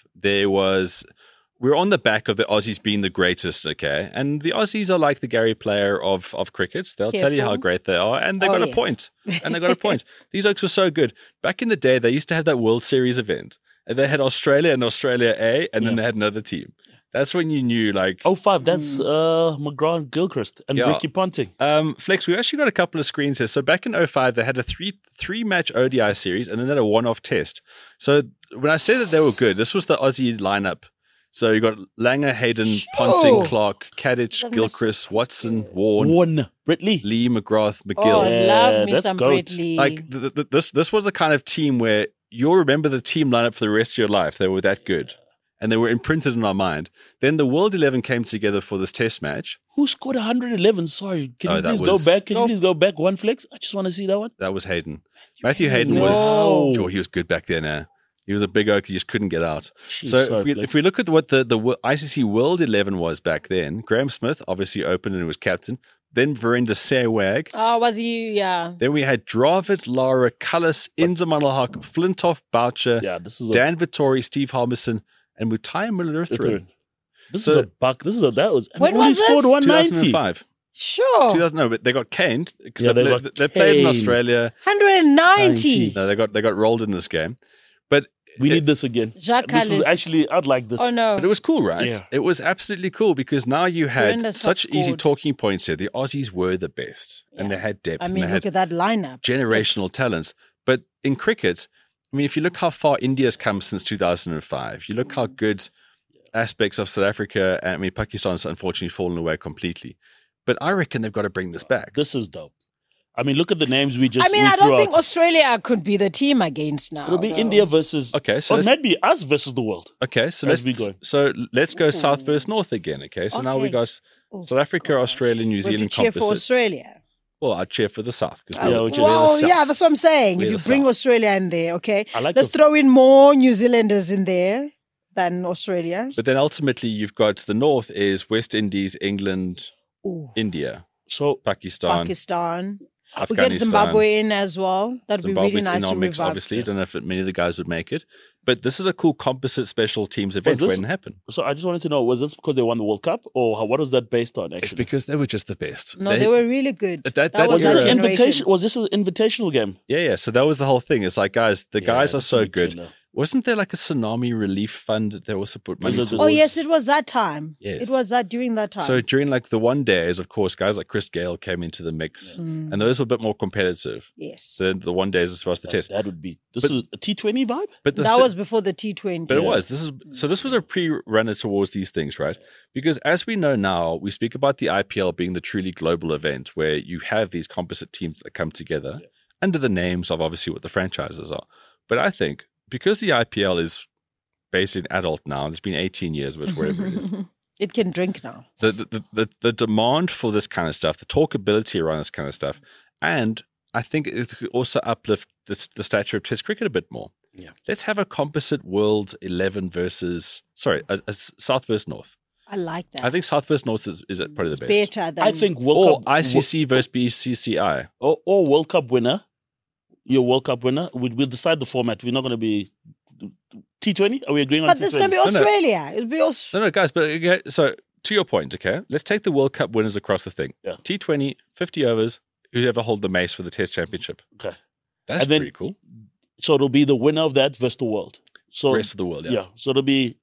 we're on the back of the Aussies being the greatest, okay? And the Aussies are like the Gary Player of cricket. They'll tell you how Careful. great they are, and they Oh, got a yes. point. And they got a point. These oaks were so good. Back in the day, they used to have that World Series event. And they had Australia and Australia A, and then Yeah. they had another team. That's when you knew, like... 05, that's McGrath and Gilchrist and Yeah. Ricky Ponting. Flex, we've actually got a couple of screens here. So back in 05, they had a three-match ODI series, and then they had a one-off test. So when I say that they were good, this was the Aussie lineup. So you got Langer, Hayden, Ponting, Clark, Kadich, That Gilchrist, Watson, Warren, One. Britley. Lee, McGrath, Oh, McGill. Yeah, love me that's some goat. Brett Lee. Like this was the kind of team where you'll remember the team lineup for the rest of your life. They were that good, and they were imprinted in our mind. Then the World 11 came together for this test match. Who scored 111? Sorry. Can Oh, you that please was- go back? Can you please go back one, Flex? I just want to see that one. That was Hayden. Matthew Hayden No. was. Oh, he was good back then. He was a big oak. He just couldn't get out. Jeez, So sorry, if we look at what the ICC World 11 was back then, Graham Smith obviously opened and was captain. Then Virender Sehwag. oh, was he? Yeah. Then we had Dravid, Lara, Cullis, Inzamalahak, Flintoff, Boucher, Yeah, this is Dan Vittori, Steve Halverson, and Mutai Muller-Thrin. This is So- a buck. This is a that was. And When only was scored this? 190. 2005. Sure. 2000, no, but they got caned because Yeah, they, they got they played in caned. Australia. 190. No, they got rolled in this game. But We need this again. Jacques This is Callis. actually. I'd like this. Oh, no. But it was cool, right? Yeah. It was absolutely cool because now you had Brenda such top easy scored. talking points here. The Aussies were the best and Yeah. they had depth I and mean, they look had at that lineup. generational talents. But in cricket, I mean, if you look how far India's come since 2005, you look how good aspects of South Africa and I mean, Pakistan's unfortunately fallen away completely. But I reckon they've got to bring this back. This is dope. I mean, look at the names we just. I mean, we I don't threw think out. Australia could be the team against now. It'll be though. India versus. Okay, so Or let's, maybe us versus the world. okay, so as let's we go. so let's go south versus north again. Okay, so now we Okay. got Oh, South Africa, gosh. Australia, New We have to Zealand cheer for composite. Australia. Well, I'd cheer for the south. 'cause Yeah, we're- which is- Well, we're the yeah, south. that's what I'm saying. We're If you the bring South. Australia in there, okay, I like let's the- throw in more New Zealanders in there than Australia. But then ultimately, you've got the north is West Indies, England, Ooh, India, So Pakistan, Pakistan. We Afghanistan. get Zimbabwe in as well. That'd be Zimbabwe's really nice in to our mix, revive. obviously. I don't know if many of the guys would make it. But this is a cool composite special teams event this- waiting to happen. So I just wanted to know, was this because they won the World Cup, or what was that based on? Actually, It's because they were just the best. No, they were really good. That was was era- our this an generation. invitation? Was this an invitational game? Yeah. So that was the whole thing. It's like, guys, the guys are that's so really good. killer. Wasn't there like a tsunami relief fund that they also put money Was it- towards? Oh, yes, it was that time. Yes. It was that during that time. So during like the one days, of course, guys like Chris Gale came into the mix, Mm, and those were a bit more competitive. yes. than the one days as far as the test. That would be. This But- is a T20 vibe. But the That thi- was before the T20. But it was. This was a pre-runner towards these things, right? Because as we know now, we speak about the IPL being the truly global event where you have these composite teams that come together under the names of obviously what the franchises are. But I think because the IPL is based in adult now, it's been 18 years, which wherever it is, It can drink now. the demand for this kind of stuff, the talkability around this kind of stuff, and I think it could also uplift the stature of Test cricket a bit more. Yeah. Let's have a composite World 11 versus, a South versus North. I like that. I think South versus North is probably it's the best. better than. I think Or World Cup ICC versus BCCI. or World Cup winner. Your World Cup winner. We'll decide the format. We're not going to be T20. Are we agreeing on But T20? this can be no. Australia. It'll be No, no, guys, but okay, so to your point, okay, let's take the World Cup winners across the thing. Yeah. T20, 50 overs, whoever hold the mace for the Test Championship. Okay. That's And then- pretty cool. So it'll be the winner of that versus the world. So Rest of the world, yeah. yeah. So it'll be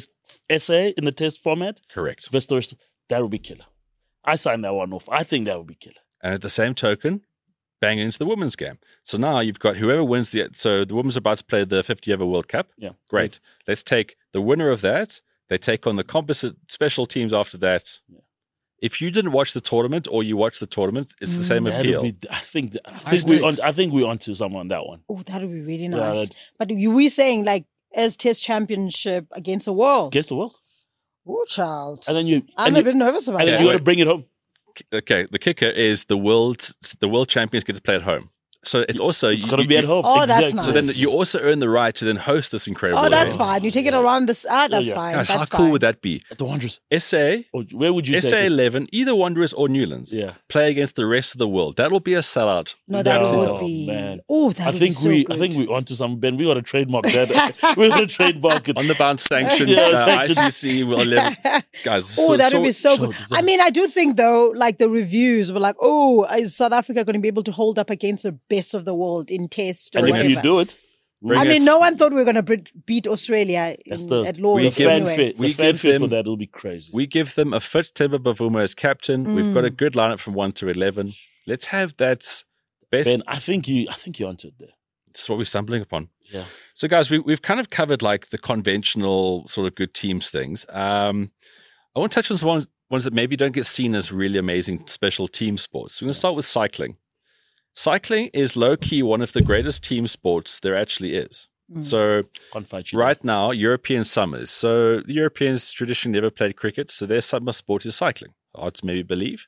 SA in the Test format Correct. versus the rest. That would be killer. I sign that one off. I think that would be killer. And at the same token, bang into the women's game. So now you've got whoever wins so the women's about to play the 50 over World Cup. Yeah. Great. Let's take the winner of that. They take on the composite special teams after that. Yeah. If you didn't watch the tournament or you watch the tournament, it's the same That'll appeal. be, I think stakes. we're onto someone on that one. Oh, that would be really Yeah, nice. that- But you were saying like as Test Championship against the world. Against the world. Oh, child. And then you I'm a bit nervous about and then that. you got to bring it home. Okay, the kicker is the world champions get to play at home. So it's also It's got to be at home. Oh, that's Exactly. So then nice. you also earn the right to then host this incredible Oh, that's event. fine. You take it around this. That's yeah. fine. Gosh, That's how fine. cool would that be? At the Wanderers. SA, Or where would you SA take it? 11, either Wanderers or Newlands, Yeah. play against the rest of the world. That will be a sellout. No, that No, would be. man. Oh, that I would think be so we good. I think we onto some Ben. We got to trademark that. We're gonna trademark it. On the bounce sanctioned Yeah, sanctioned. ICC will 11. Guys, Oh, that would be so so good. does. I mean, I do think though, like the reviews were like, "Oh, is South Africa going to be able to hold up against the best of the world in Test?" Or And if whatever? you do it, Bring I it. mean, no one thought we were going to beat Australia that's at Lord's. the give- fanfare. we The give fanfare for them- that will be crazy. We give them a fit Timber Bavuma as captain. We've got a good lineup from 1 to 11. Let's have that best. Ben, I think you're onto it there. This is what we're stumbling upon. Yeah. So, guys, we've kind of covered like the conventional sort of good teams things. I want to touch on some ones that maybe don't get seen as really amazing special team sports. So we're going to start with cycling. Cycling is low key one of the greatest team sports there actually is. So Can't fight you. right now, European summers. So the Europeans traditionally never played cricket, so their summer sport is cycling. Hard to maybe believe.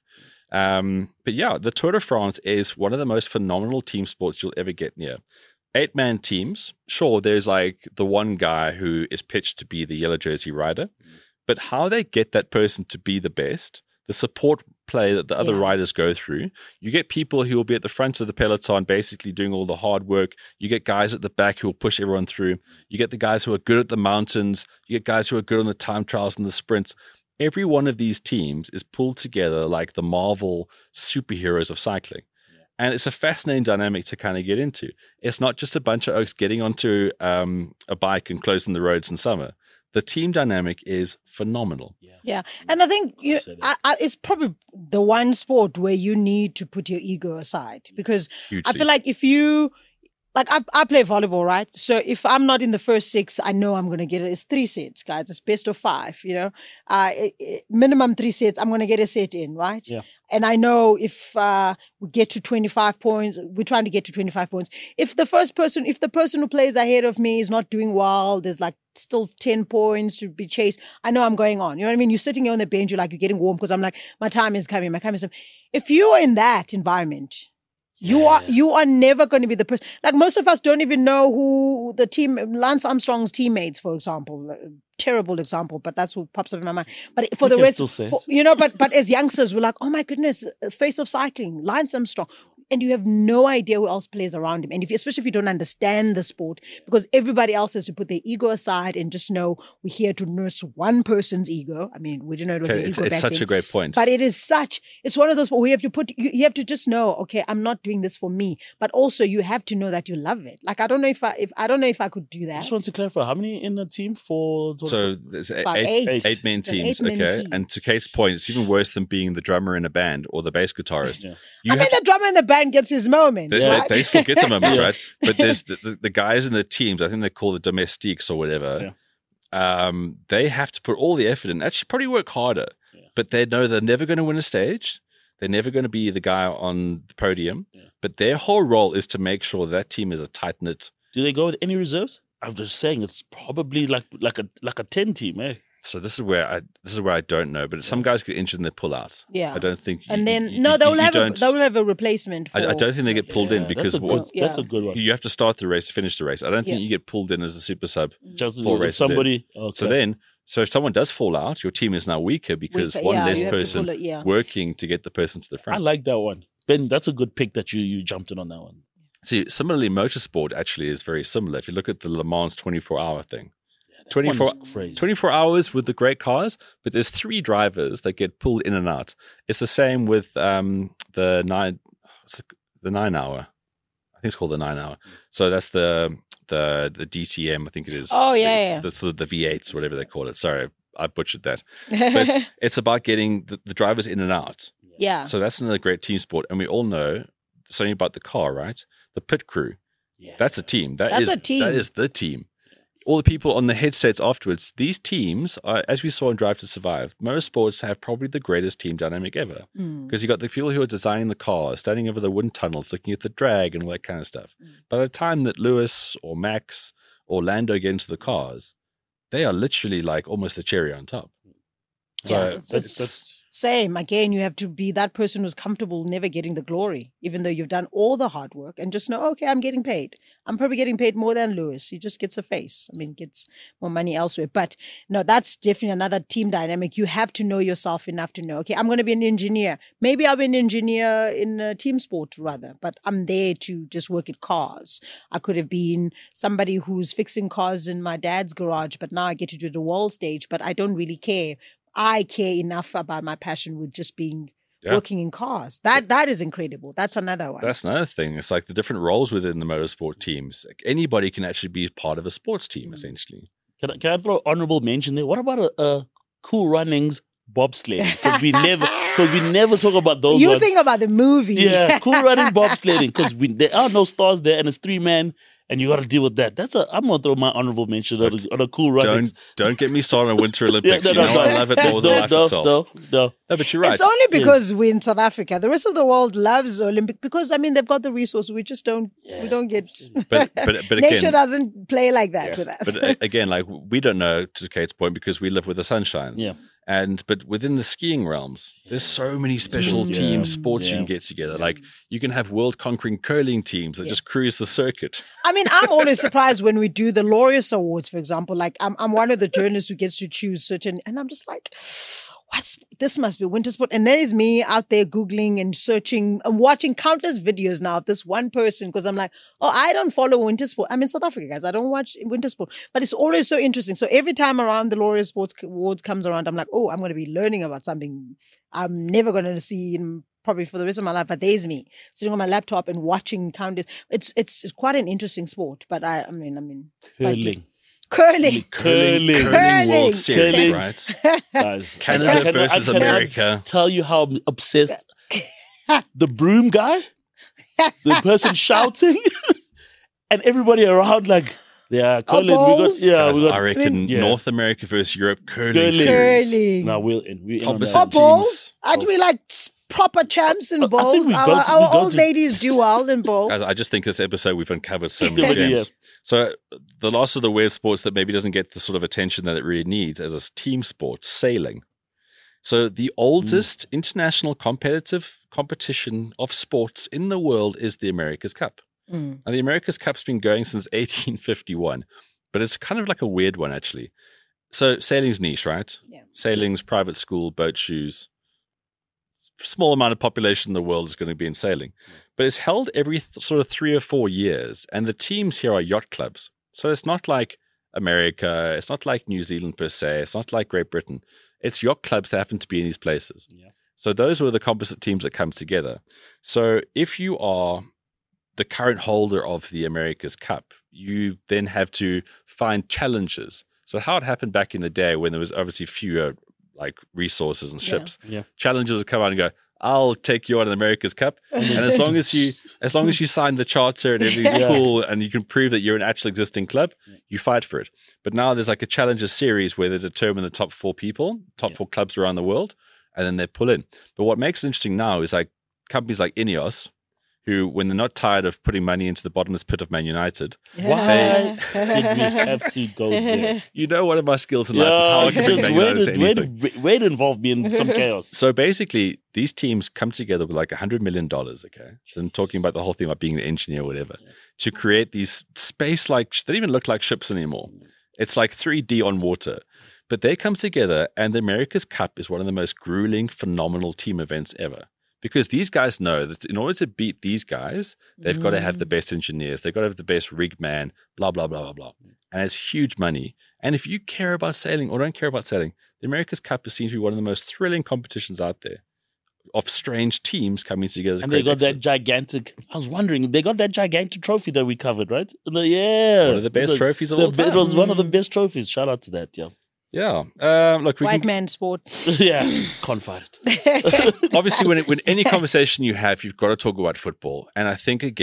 But yeah, the Tour de France is one of the most phenomenal team sports you'll ever get near. 8-man teams. Sure, there's like the one guy who is pitched to be the yellow jersey rider, but how they get that person to be the best, the support play that the other Yeah. riders go through. You get people who will be at the front of the peloton basically doing all the hard work. You get guys at the back who will push everyone through. You get the guys who are good at the mountains. You get guys who are good on the time trials and the sprints. Every one of these teams is pulled together like the Marvel superheroes of cycling. And it's a fascinating dynamic to kind of get into. It's not just a bunch of oaks getting onto a bike and closing the roads in summer. The team dynamic is phenomenal. Yeah, and I think Said it. it's probably the one sport where you need to put your ego aside because Hugely. I feel like if you like I play volleyball, right? So if I'm not in the first 6, I know I'm going to get it. It's 3 sets, guys. It's best of 5, you know. Minimum 3 sets, I'm going to get a set in, right? Yeah. And I know if we get to 25 points, we're trying to get to 25 points. If the person who plays ahead of me is not doing well, there's like still 10 points to be chased. I know I'm going on. You know what I mean? You're sitting here on the bench, you're getting warm because I'm like, my time is coming. If you are in that environment, you are never going to be the person. Like most of us don't even know who the team, Lance Armstrong's teammates, for example. Terrible example, but that's what pops up in my mind. But for You the can rest, still say it. you know, but as youngsters, we're like, oh my goodness, face of cycling, Lance Armstrong. And you have no idea who else plays around him. And especially if you don't understand the sport, because everybody else has to put their ego aside and just know we're here to nurse one person's ego. I mean, we didn't know it was Okay, an it's ego back such then. a great point. But it's one of those where we have to you have to just know, okay, I'm not doing this for me. But also you have to know that you love it. Like, I don't know if I could do I that. just want to clarify, how many in the team for So there's About eight eight. main It's an teams. eight-man Okay. team. And to Kate's point, it's even worse than being the drummer in a band or the bass guitarist. Yeah. You I mean, the drummer in the band gets his moments, right? They still get the moments, Yeah. right? But there's the guys in the teams, I think they're called the domestiques or whatever. They have to put all the effort in. Actually, probably work harder, but they know they're never going to win a stage. They're never going to be the guy on the podium. But their whole role is to make sure that team is a tight knit. Do they go with any reserves? I'm just saying it's probably like a 10 team, eh? So this is where I don't know. But some guys get injured and they pull out. Yeah. I don't think. And then you they'll have don't- a replacement. For, I don't think they get pulled in Yeah, because that's a good one. you have to start the race to finish the race. I don't think Yeah. you get pulled in as a super sub. Just Four if races in. somebody. Okay. So if someone does fall out, your team is now weaker because Weaker, one yeah, less you have to person pull it, yeah. working to get the person to the I front. like that one. Ben, that's a good pick that you jumped in on that one. See, similarly, motorsport actually is very similar. If you look at the Le Mans 24-hour thing, That one 24, is crazy. 24 hours with the great cars, but there's 3 drivers that get pulled in and out. It's the same with the 9-hour. I think it's called the 9-hour. So that's the DTM, I think it is. Oh, yeah. The sort of the V8s, whatever they call it. Sorry, I butchered that. But it's about getting the drivers in and out. yeah. So that's another great team sport. And we all know something about the car, right? The pit crew. Yeah. That's a team. That's a team. That is the team. all the people on the headsets afterwards, these teams, as we saw in Drive to Survive, motorsports have probably the greatest team dynamic ever. Because you got the people who are designing the cars, standing over the wind tunnels, looking at the drag and all that kind of stuff. By the time that Lewis or Max or Lando get into the cars, they are literally like almost the cherry on top. So it's same. Again, you have to be that person who's comfortable never getting the glory, even though you've done all the hard work, and just know, okay, I'm getting paid. I'm probably getting paid more than Lewis. He just gets a face. I mean, gets more money elsewhere. But no, that's definitely another team dynamic. You have to know yourself enough to know, okay, I'm going to be an engineer. Maybe I'll be an engineer in a team sport rather, but I'm there to just work at cars. I could have been somebody who's fixing cars in my dad's garage, but now I get to do the world stage, but I don't really care. I care enough about my passion with just being working in cars. That is incredible. That's another one. That's another thing. It's like the different roles within the motorsport teams. Like anybody can actually be part of a sports team, essentially. Can I throw honorable mention there? What about a Cool Runnings bobsledding? Because we never talk about those. You ones. think about the movie. Yeah, Cool Running bobsledding, because there are no stars there and it's 3 men. And you got to deal with that. I'm gonna throw my honorable mention on a Cool Runnings. Don't get me started on Winter Olympics. I love it more than life itself. No, but you're right. It's only because we're in South Africa. The rest of the world loves Olympic because I mean they've got the resources. We just don't. We don't get. But again, nature doesn't play like that with us. But again, like we don't know, to Kate's point, because we live where the sun shines. Yeah. But within the skiing realms, there's so many special team sports you can get together. Like you can have world conquering curling teams that just cruise the circuit. I mean, I'm always surprised when we do the Laureus Awards, for example. Like I'm one of the journalists who gets to choose certain, and I'm just like, this must be winter sport. And there's me out there Googling and searching and watching countless videos now of this one person because I'm like, oh, I don't follow winter sport. I'm in South Africa, guys. I don't watch winter sport. But it's always so interesting. So every time around the Laureus Sports Awards comes around, I'm like, oh, I'm going to be learning about something I'm never going to see in probably for the rest of my life. But there's me sitting on my laptop and watching countless. It's quite an interesting sport. But I mean, Curling. World Series, right? Guys, Canada versus America. Tell you how I'm obsessed. The broom guy, the person shouting, and everybody around like, yeah, curling. I reckon North America versus Europe curling. Curling. No, we're in Composite balls. Aren't we like proper champs in bowls? Our old ladies do well in bowls. Guys, I just think this episode we've uncovered so many gems. So the last of the weird sports that maybe doesn't get the sort of attention that it really needs as a team sport, sailing. So the oldest international competitive competition of sports in the world is the America's Cup. And the America's Cup's been going since 1851, but it's kind of like a weird one, actually. So sailing's niche, right? Yeah. Sailing's private school, boat shoes. Small amount of population in the world is going to be in sailing. But it's held every sort of 3 or 4 years, and the teams here are yacht clubs. So it's not like America, it's not like New Zealand per se, it's not like Great Britain. It's yacht clubs that happen to be in these places. Yeah. So those were the composite teams that come together. So if you are the current holder of the America's Cup, you then have to find challenges. So how it happened back in the day when there was obviously fewer like resources and ships, challengers would come out and go, I'll take you on an America's Cup. And as long as you sign the charter and everything's cool and you can prove that you're an actual existing club, you fight for it. But now there's like a challenger series where they determine the top 4 people, top 4 clubs around the world, and then they pull in. But what makes it interesting now is like companies like Ineos, who, when they're not tired of putting money into the bottomless pit of Man United, why did we have to go there? You know, one of my skills in life is how I can make Man United into anything. Way to involve me in some chaos. So basically, these teams come together with like $100 million, okay? So I'm talking about the whole thing about being an engineer or whatever, to create these space-like, they don't even look like ships anymore. It's like 3D on water. But they come together, and the America's Cup is one of the most grueling, phenomenal team events ever. Because these guys know that in order to beat these guys, they've got to have the best engineers. They've got to have the best rig man, blah, blah, blah, blah, blah. And it's huge money. And if you care about sailing or don't care about sailing, the America's Cup seems to be one of the most thrilling competitions out there of strange teams coming together. And they got that gigantic, I was wondering, they got that gigantic trophy that we covered, right? One of the best trophies of all time. It was one of the best trophies. Shout out to that, Yeah. Look, White man sport. Yeah, can't fight it. Obviously, when any conversation you have, you've got to talk about football. And I think, again,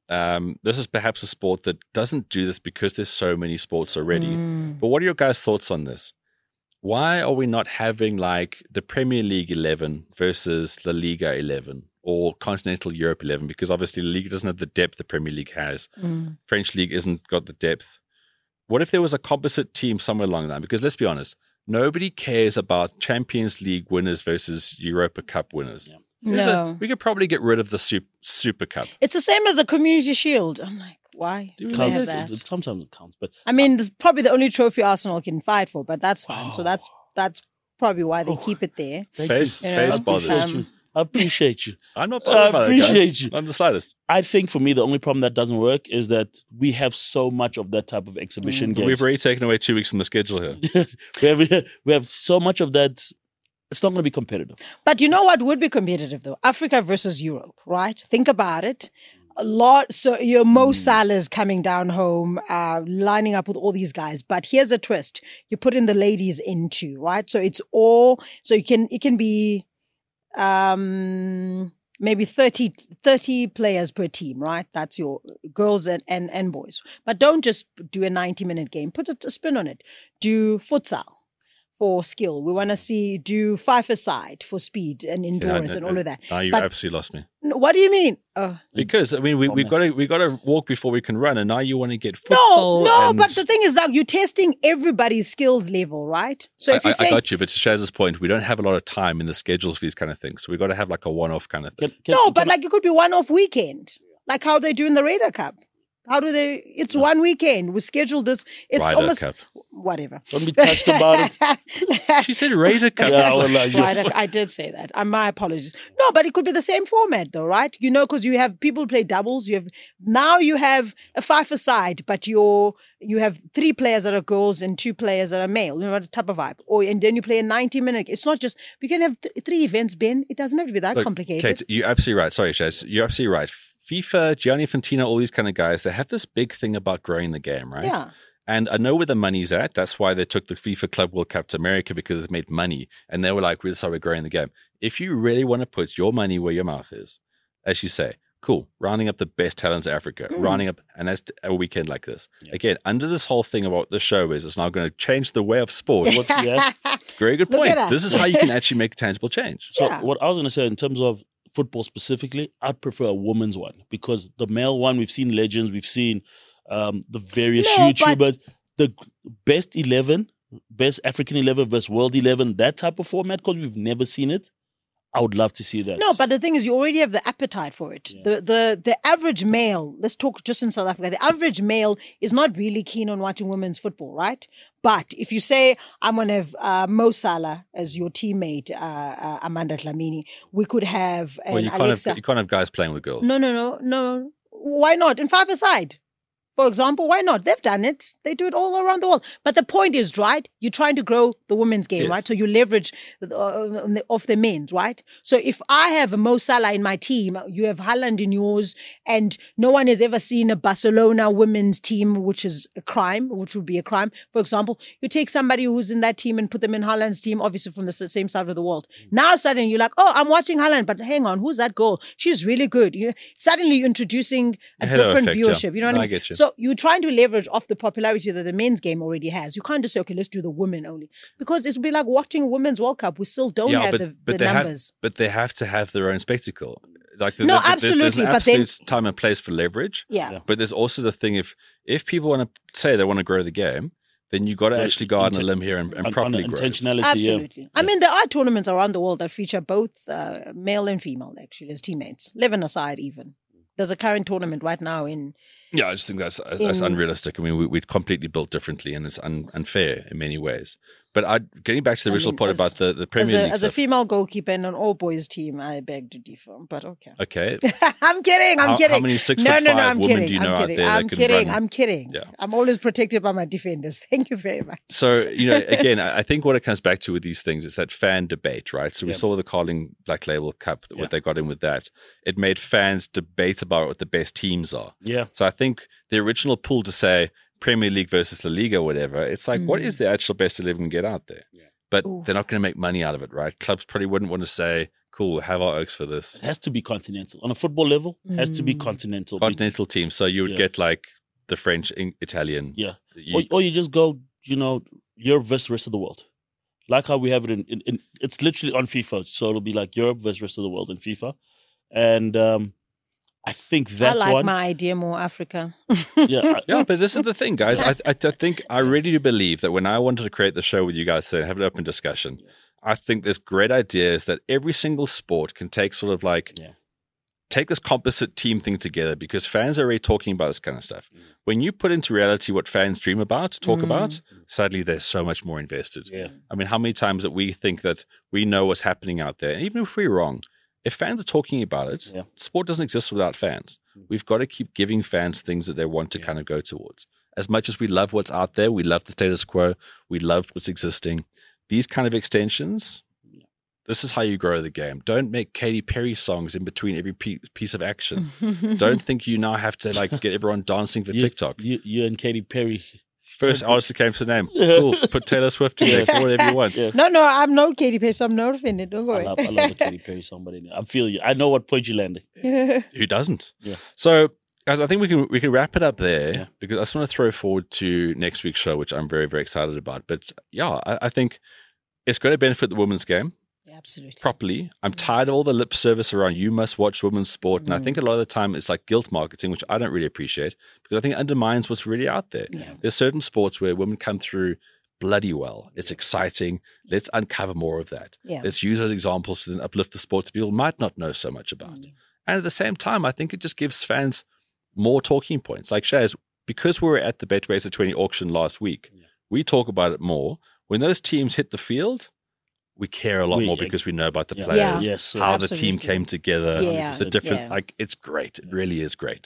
this is perhaps a sport that doesn't do this because there's so many sports already. But what are your guys' thoughts on this? Why are we not having like the Premier League 11 versus La Liga 11 or Continental Europe 11? Because obviously La Liga doesn't have the depth the Premier League has. French League isn't got the depth. What if there was a composite team somewhere along that? Because let's be honest, nobody cares about Champions League winners versus Europa Cup winners. Yeah. No. We could probably get rid of the Super Cup. It's the same as a Community Shield. I'm like, why do we have Counts, that? sometimes it counts, but I mean, it's probably the only trophy Arsenal can fight for, but that's fine. So that's probably why they keep it there. Face You know, bothered. I appreciate you. I'm not bothered by that, guys. appreciate you. Not the slightest. I think for me, the only problem that doesn't work is that we have so much of that type of exhibition But games. we've already taken away 2 weeks from the schedule here. we have so much of that. It's not going to be competitive. But you know what would be competitive though? Africa versus Europe, right? Think about it. A lot. So your Mo Salah's coming down home, lining up with all these guys. But here's a twist: you put in the ladies into, right? So it's all. So it can be, maybe 30 players per team, right? That's your girls and boys. But don't just do a 90-minute game. Put a spin on it. Do futsal for skill. We want to do 5-a-side for speed and endurance and all of that. Now you But- absolutely lost me. No, what do you mean? Because I mean, we've got to walk before we can run, and now you want to get futsal. No, and but the thing is that you're testing everybody's skills level, right? So if you I say got you, but to Shaz's point, we don't have a lot of time in the schedules for these kind of things, so we've got to have like a one-off kind of thing. but like it could be one-off weekend, like how they do in the Raider Cup. How do they? It's one weekend. We scheduled this. It's Ryder almost Cup. whatever. Don't be touched about it. She said Raider Cup. Yeah, well, Right, I did say that. My apologies. No, but it could be the same format, though, right? You know, because you have people play doubles. You have a 5-a-side, but you have 3 players that are girls and 2 players that are male. You know, what type of vibe. And then you play a 90-minute. It's not just we can have 3 events, Ben. It doesn't have to be that Look, complicated. Kate, you're absolutely right. Sorry, Shaz. You're absolutely right. FIFA, Gianni Infantino, all these kind of guys, they have this big thing about growing the game, right? Yeah. And I know where the money's at. That's why they took the FIFA Club World Cup to America, because it made money. And they were like, we're growing the game. If you really want to put your money where your mouth is, as you say, cool, rounding up the best talents of Africa, rounding up, and that's a weekend like this. Yeah. Again, under this whole thing about what the show is, it's now going to change the way of sport. Yeah. Very good Look point. at us. This is how you can actually make a tangible change. So Yeah. what I was going to say in terms of football specifically, I'd prefer a women's one, because the male one, we've seen legends, we've seen the various No, YouTubers, the best 11, best African 11 versus world 11, that type of format, because we've never seen it. I would love to see that. No, but the thing is, you already have the appetite for it. Yeah. The average male, let's talk just in South Africa, the average male is not really keen on watching women's football, right? But if you say, I'm going to have Mo Salah as your teammate, Amanda Dlamini, we could have Well, an you Alexa. can't have guys playing with girls. No. Why not? In 5-a-side. For example, why not? They've done it. They do it all around the world. But the point is, right? You're trying to grow the women's game, Yes. right? So you leverage off the men's, right? So if I have a Mo Salah in my team, you have Haaland in yours, and no one has ever seen a Barcelona women's team, which is a crime, which would be a crime. For example, you take somebody who's in that team and put them in Haaland's team, obviously from the same side of the world. Now suddenly you're like, oh, I'm watching Haaland, but hang on, who's that girl? She's really good. Suddenly you're introducing a Halo different effect, yeah. viewership. You know what No, I I mean? get you. So you're trying to leverage off the popularity that the men's game already has. You can't just say, okay, let's do the women only. Because it would be like watching Women's World Cup. We still don't have the they numbers. but they have to have their own spectacle. Like No, there's an absolutely, but then- absolute time and place for leverage. Yeah. But there's also the thing, if people want to say they want to grow the game, then you got to Yeah, actually go out on a limb here and on properly grow. it. intentionality. Absolutely. I mean, there are tournaments around the world that feature both male and female, actually, as teammates. 11 aside, even. There's a current tournament right now in. Yeah, I just think that's In- unrealistic. I mean, we're completely built differently, and it's unfair in many ways. But getting back to the I original mean, point as- about the Premier League As a stuff. female goalkeeper in an all boys team, I beg to differ, but okay. Okay, I'm kidding. I'm How- kidding. how many 6'5" I'm women kidding. do you know I'm out kidding. there that I'm can kidding. run? I'm kidding. Yeah. I'm always protected by my defenders. Thank you very much. so again, I think what it comes back to with these things is that fan debate, right? So we Yeah. saw the Carling Black Label Cup, Yeah. what they got in with that. It made fans debate about what the best teams are. Yeah. So I think the original pull to say Premier League versus La Liga or whatever, it's like, what is the actual best 11 get out there? Yeah. But Oof. they're not going to make money out of it, right? Clubs probably wouldn't want to say Cool. Have our oaks for this. It has to be continental. On a football level, it has to be continental. Continental team. So you would Yeah. get like the French, Italian. Yeah. You- Or you just go, Europe versus the rest of the world. Like how we have it in it's literally on FIFA. So it'll be like Europe versus rest of the world in FIFA. And I think that's I like one. my idea more Africa. Yeah. Yeah, but this is the thing, guys. I think I really do believe that when I wanted to create the show with you guys to have an open discussion, I think there's great ideas that every single sport can take sort of like take this composite team thing together because fans are already talking about this kind of stuff. When you put into reality what fans dream about, talk about, suddenly they're so much more invested. Yeah. I mean, how many times that we think that we know what's happening out there, and even if we're wrong, if fans are talking about it, sport doesn't exist without fans. We've got to keep giving fans things that they want to kind of go towards. As much as we love what's out there, we love the status quo, we love what's existing. These kind of extensions, this is how you grow the game. Don't make Katy Perry songs in between every piece of action. Don't think you now have to like get everyone dancing for TikTok. You and Katy Perry. First artist that came to the name. Cool. Put Taylor Swift in there. Whatever you want. Yeah. No, I'm no Katy Perry, so I'm not offended. Don't I worry. love a Katy Perry song, but I feel you. I know what point you're landing. Who doesn't? Yeah. So, guys, I think we can wrap it up there Yeah. because I just want to throw forward to next week's show, which I'm very, very excited about. But yeah, I think it's going to benefit the women's game Absolutely. properly. I'm tired of all the lip service around you must watch women's sport. And I think a lot of the time it's like guilt marketing, which I don't really appreciate because I think it undermines what's really out there. Yeah. There's certain sports where women come through bloody well. It's exciting. Let's uncover more of that. Yeah. Let's use those examples to then uplift the sports people might not know so much about. And at the same time, I think it just gives fans more talking points. Like Shaz, because we were at the Betways 20 auction last week, we talk about it more. When those teams hit the field, we care a lot more because we know about the players, Yeah. Yes, how the absolutely. team came together, Yeah. the different, Yeah. like, it's great. It really is great.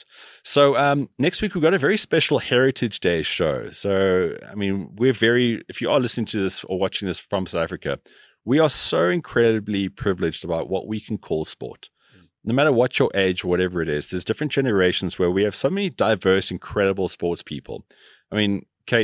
So next week, we've got a very special Heritage Day show. So, I mean, if you are listening to this or watching this from South Africa, we are so incredibly privileged about what we can call sport. No matter what your age or whatever it is, there's different generations where we have so many diverse, incredible sports people. I mean,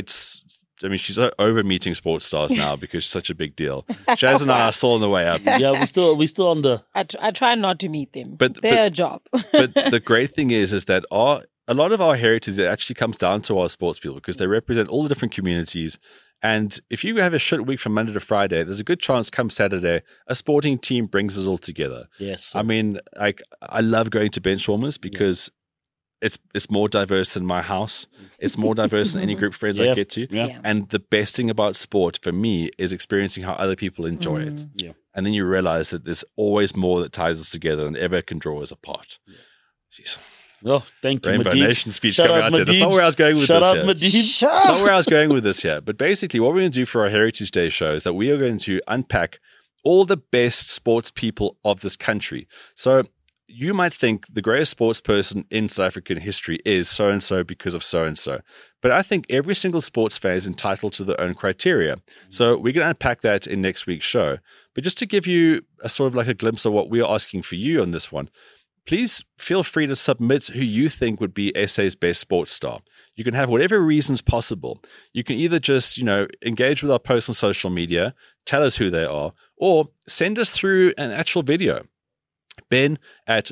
she's over meeting sports stars now because she's such a big deal. Shaz and I are still on the way up. Yeah, we still on the. I try not to meet them, But- they're a job. But the great thing is that a lot of our heritage actually comes down to our sports people because they represent all the different communities. And if you have a shit week from Monday to Friday, there's a good chance come Saturday, a sporting team brings us all together. Yes. I mean, like, I love going to Benchwarmers because it's more diverse than my house. It's more diverse than any group of friends I get to. Yeah. Yeah. And the best thing about sport for me is experiencing how other people enjoy it. Yeah. And then you realize that there's always more that ties us together than ever can draw us apart. Jeez. Oh, thank you, Rainbow Madeeb. Nation speech Shout coming out out here. That's not Madeeb. where I was going with Shout this out here. Madeeb. That's not where I was going with this here. But basically, what we're going to do for our Heritage Day show is that we are going to unpack all the best sports people of this country. So you might think the greatest sports person in South African history is so-and-so because of so-and-so. But I think every single sports fan is entitled to their own criteria. So we're going to unpack that in next week's show. But just to give you a sort of like a glimpse of what we're asking for you on this one, please feel free to submit who you think would be SA's best sports star. You can have whatever reasons possible. You can either just, engage with our posts on social media, tell us who they are, or send us through an actual video. Ben at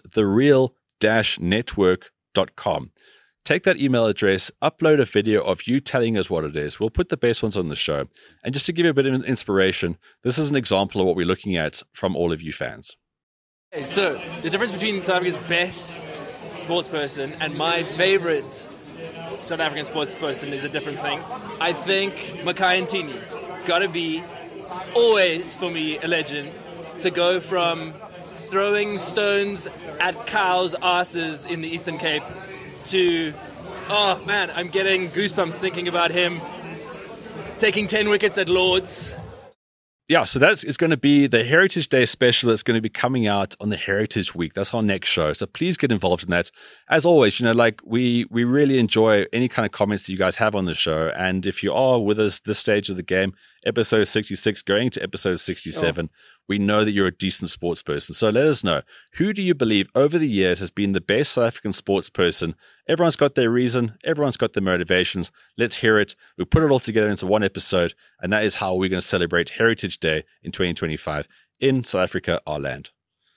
thereal-network.com. Take that email address, upload a video of you telling us what it is. We'll put the best ones on the show. And just to give you a bit of inspiration, this is an example of what we're looking at from all of you fans. Okay, so the difference between South Africa's best sports person and my favorite South African sports person is a different thing. I think Makai Ntini. It's got to be always, for me, a legend to go from throwing stones at cows' asses in the Eastern Cape to, oh man, I'm getting goosebumps thinking about him taking 10 wickets at Lords. Yeah, so it's going to be the Heritage Day special that's going to be coming out on the Heritage Week. That's our next show. So please get involved in that. As always, we really enjoy any kind of comments that you guys have on the show. And if you are with us this stage of the game, episode 66 going to episode 67, we know that you're a decent sports person. So let us know, who do you believe over the years has been the best South African sports person? Everyone's got their reason. Everyone's got their motivations. Let's hear it. We put it all together into one episode. And that is how we're going to celebrate Heritage Day in 2025 in South Africa, our land.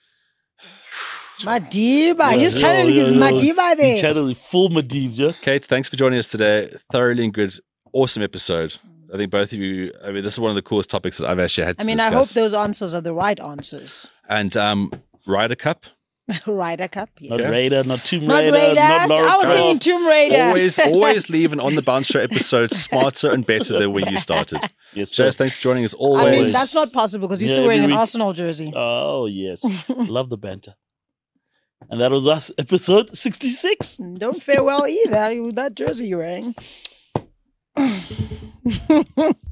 Madiba. He's channeling his Madiba there. He's channeling full Madiba, yeah? Kate, thanks for joining us today. Thoroughly good, awesome episode. I think both of you, this is one of the coolest topics that I've actually had to discuss. I hope those answers are the right answers. And Ryder Cup. Ryder Cup, yes. Not Raider, not Tomb Not Raider, Raider. not Laura I was Croft. saying Tomb Raider. Always leave an On the Bounce Show episode smarter and better than when you started. Yes, sir. Jess, thanks for joining us always. that's not possible because you're still every wearing an week. Arsenal jersey. Oh, yes. Love the banter. And that was us, episode 66. Don't fare well either with that jersey you're wearing.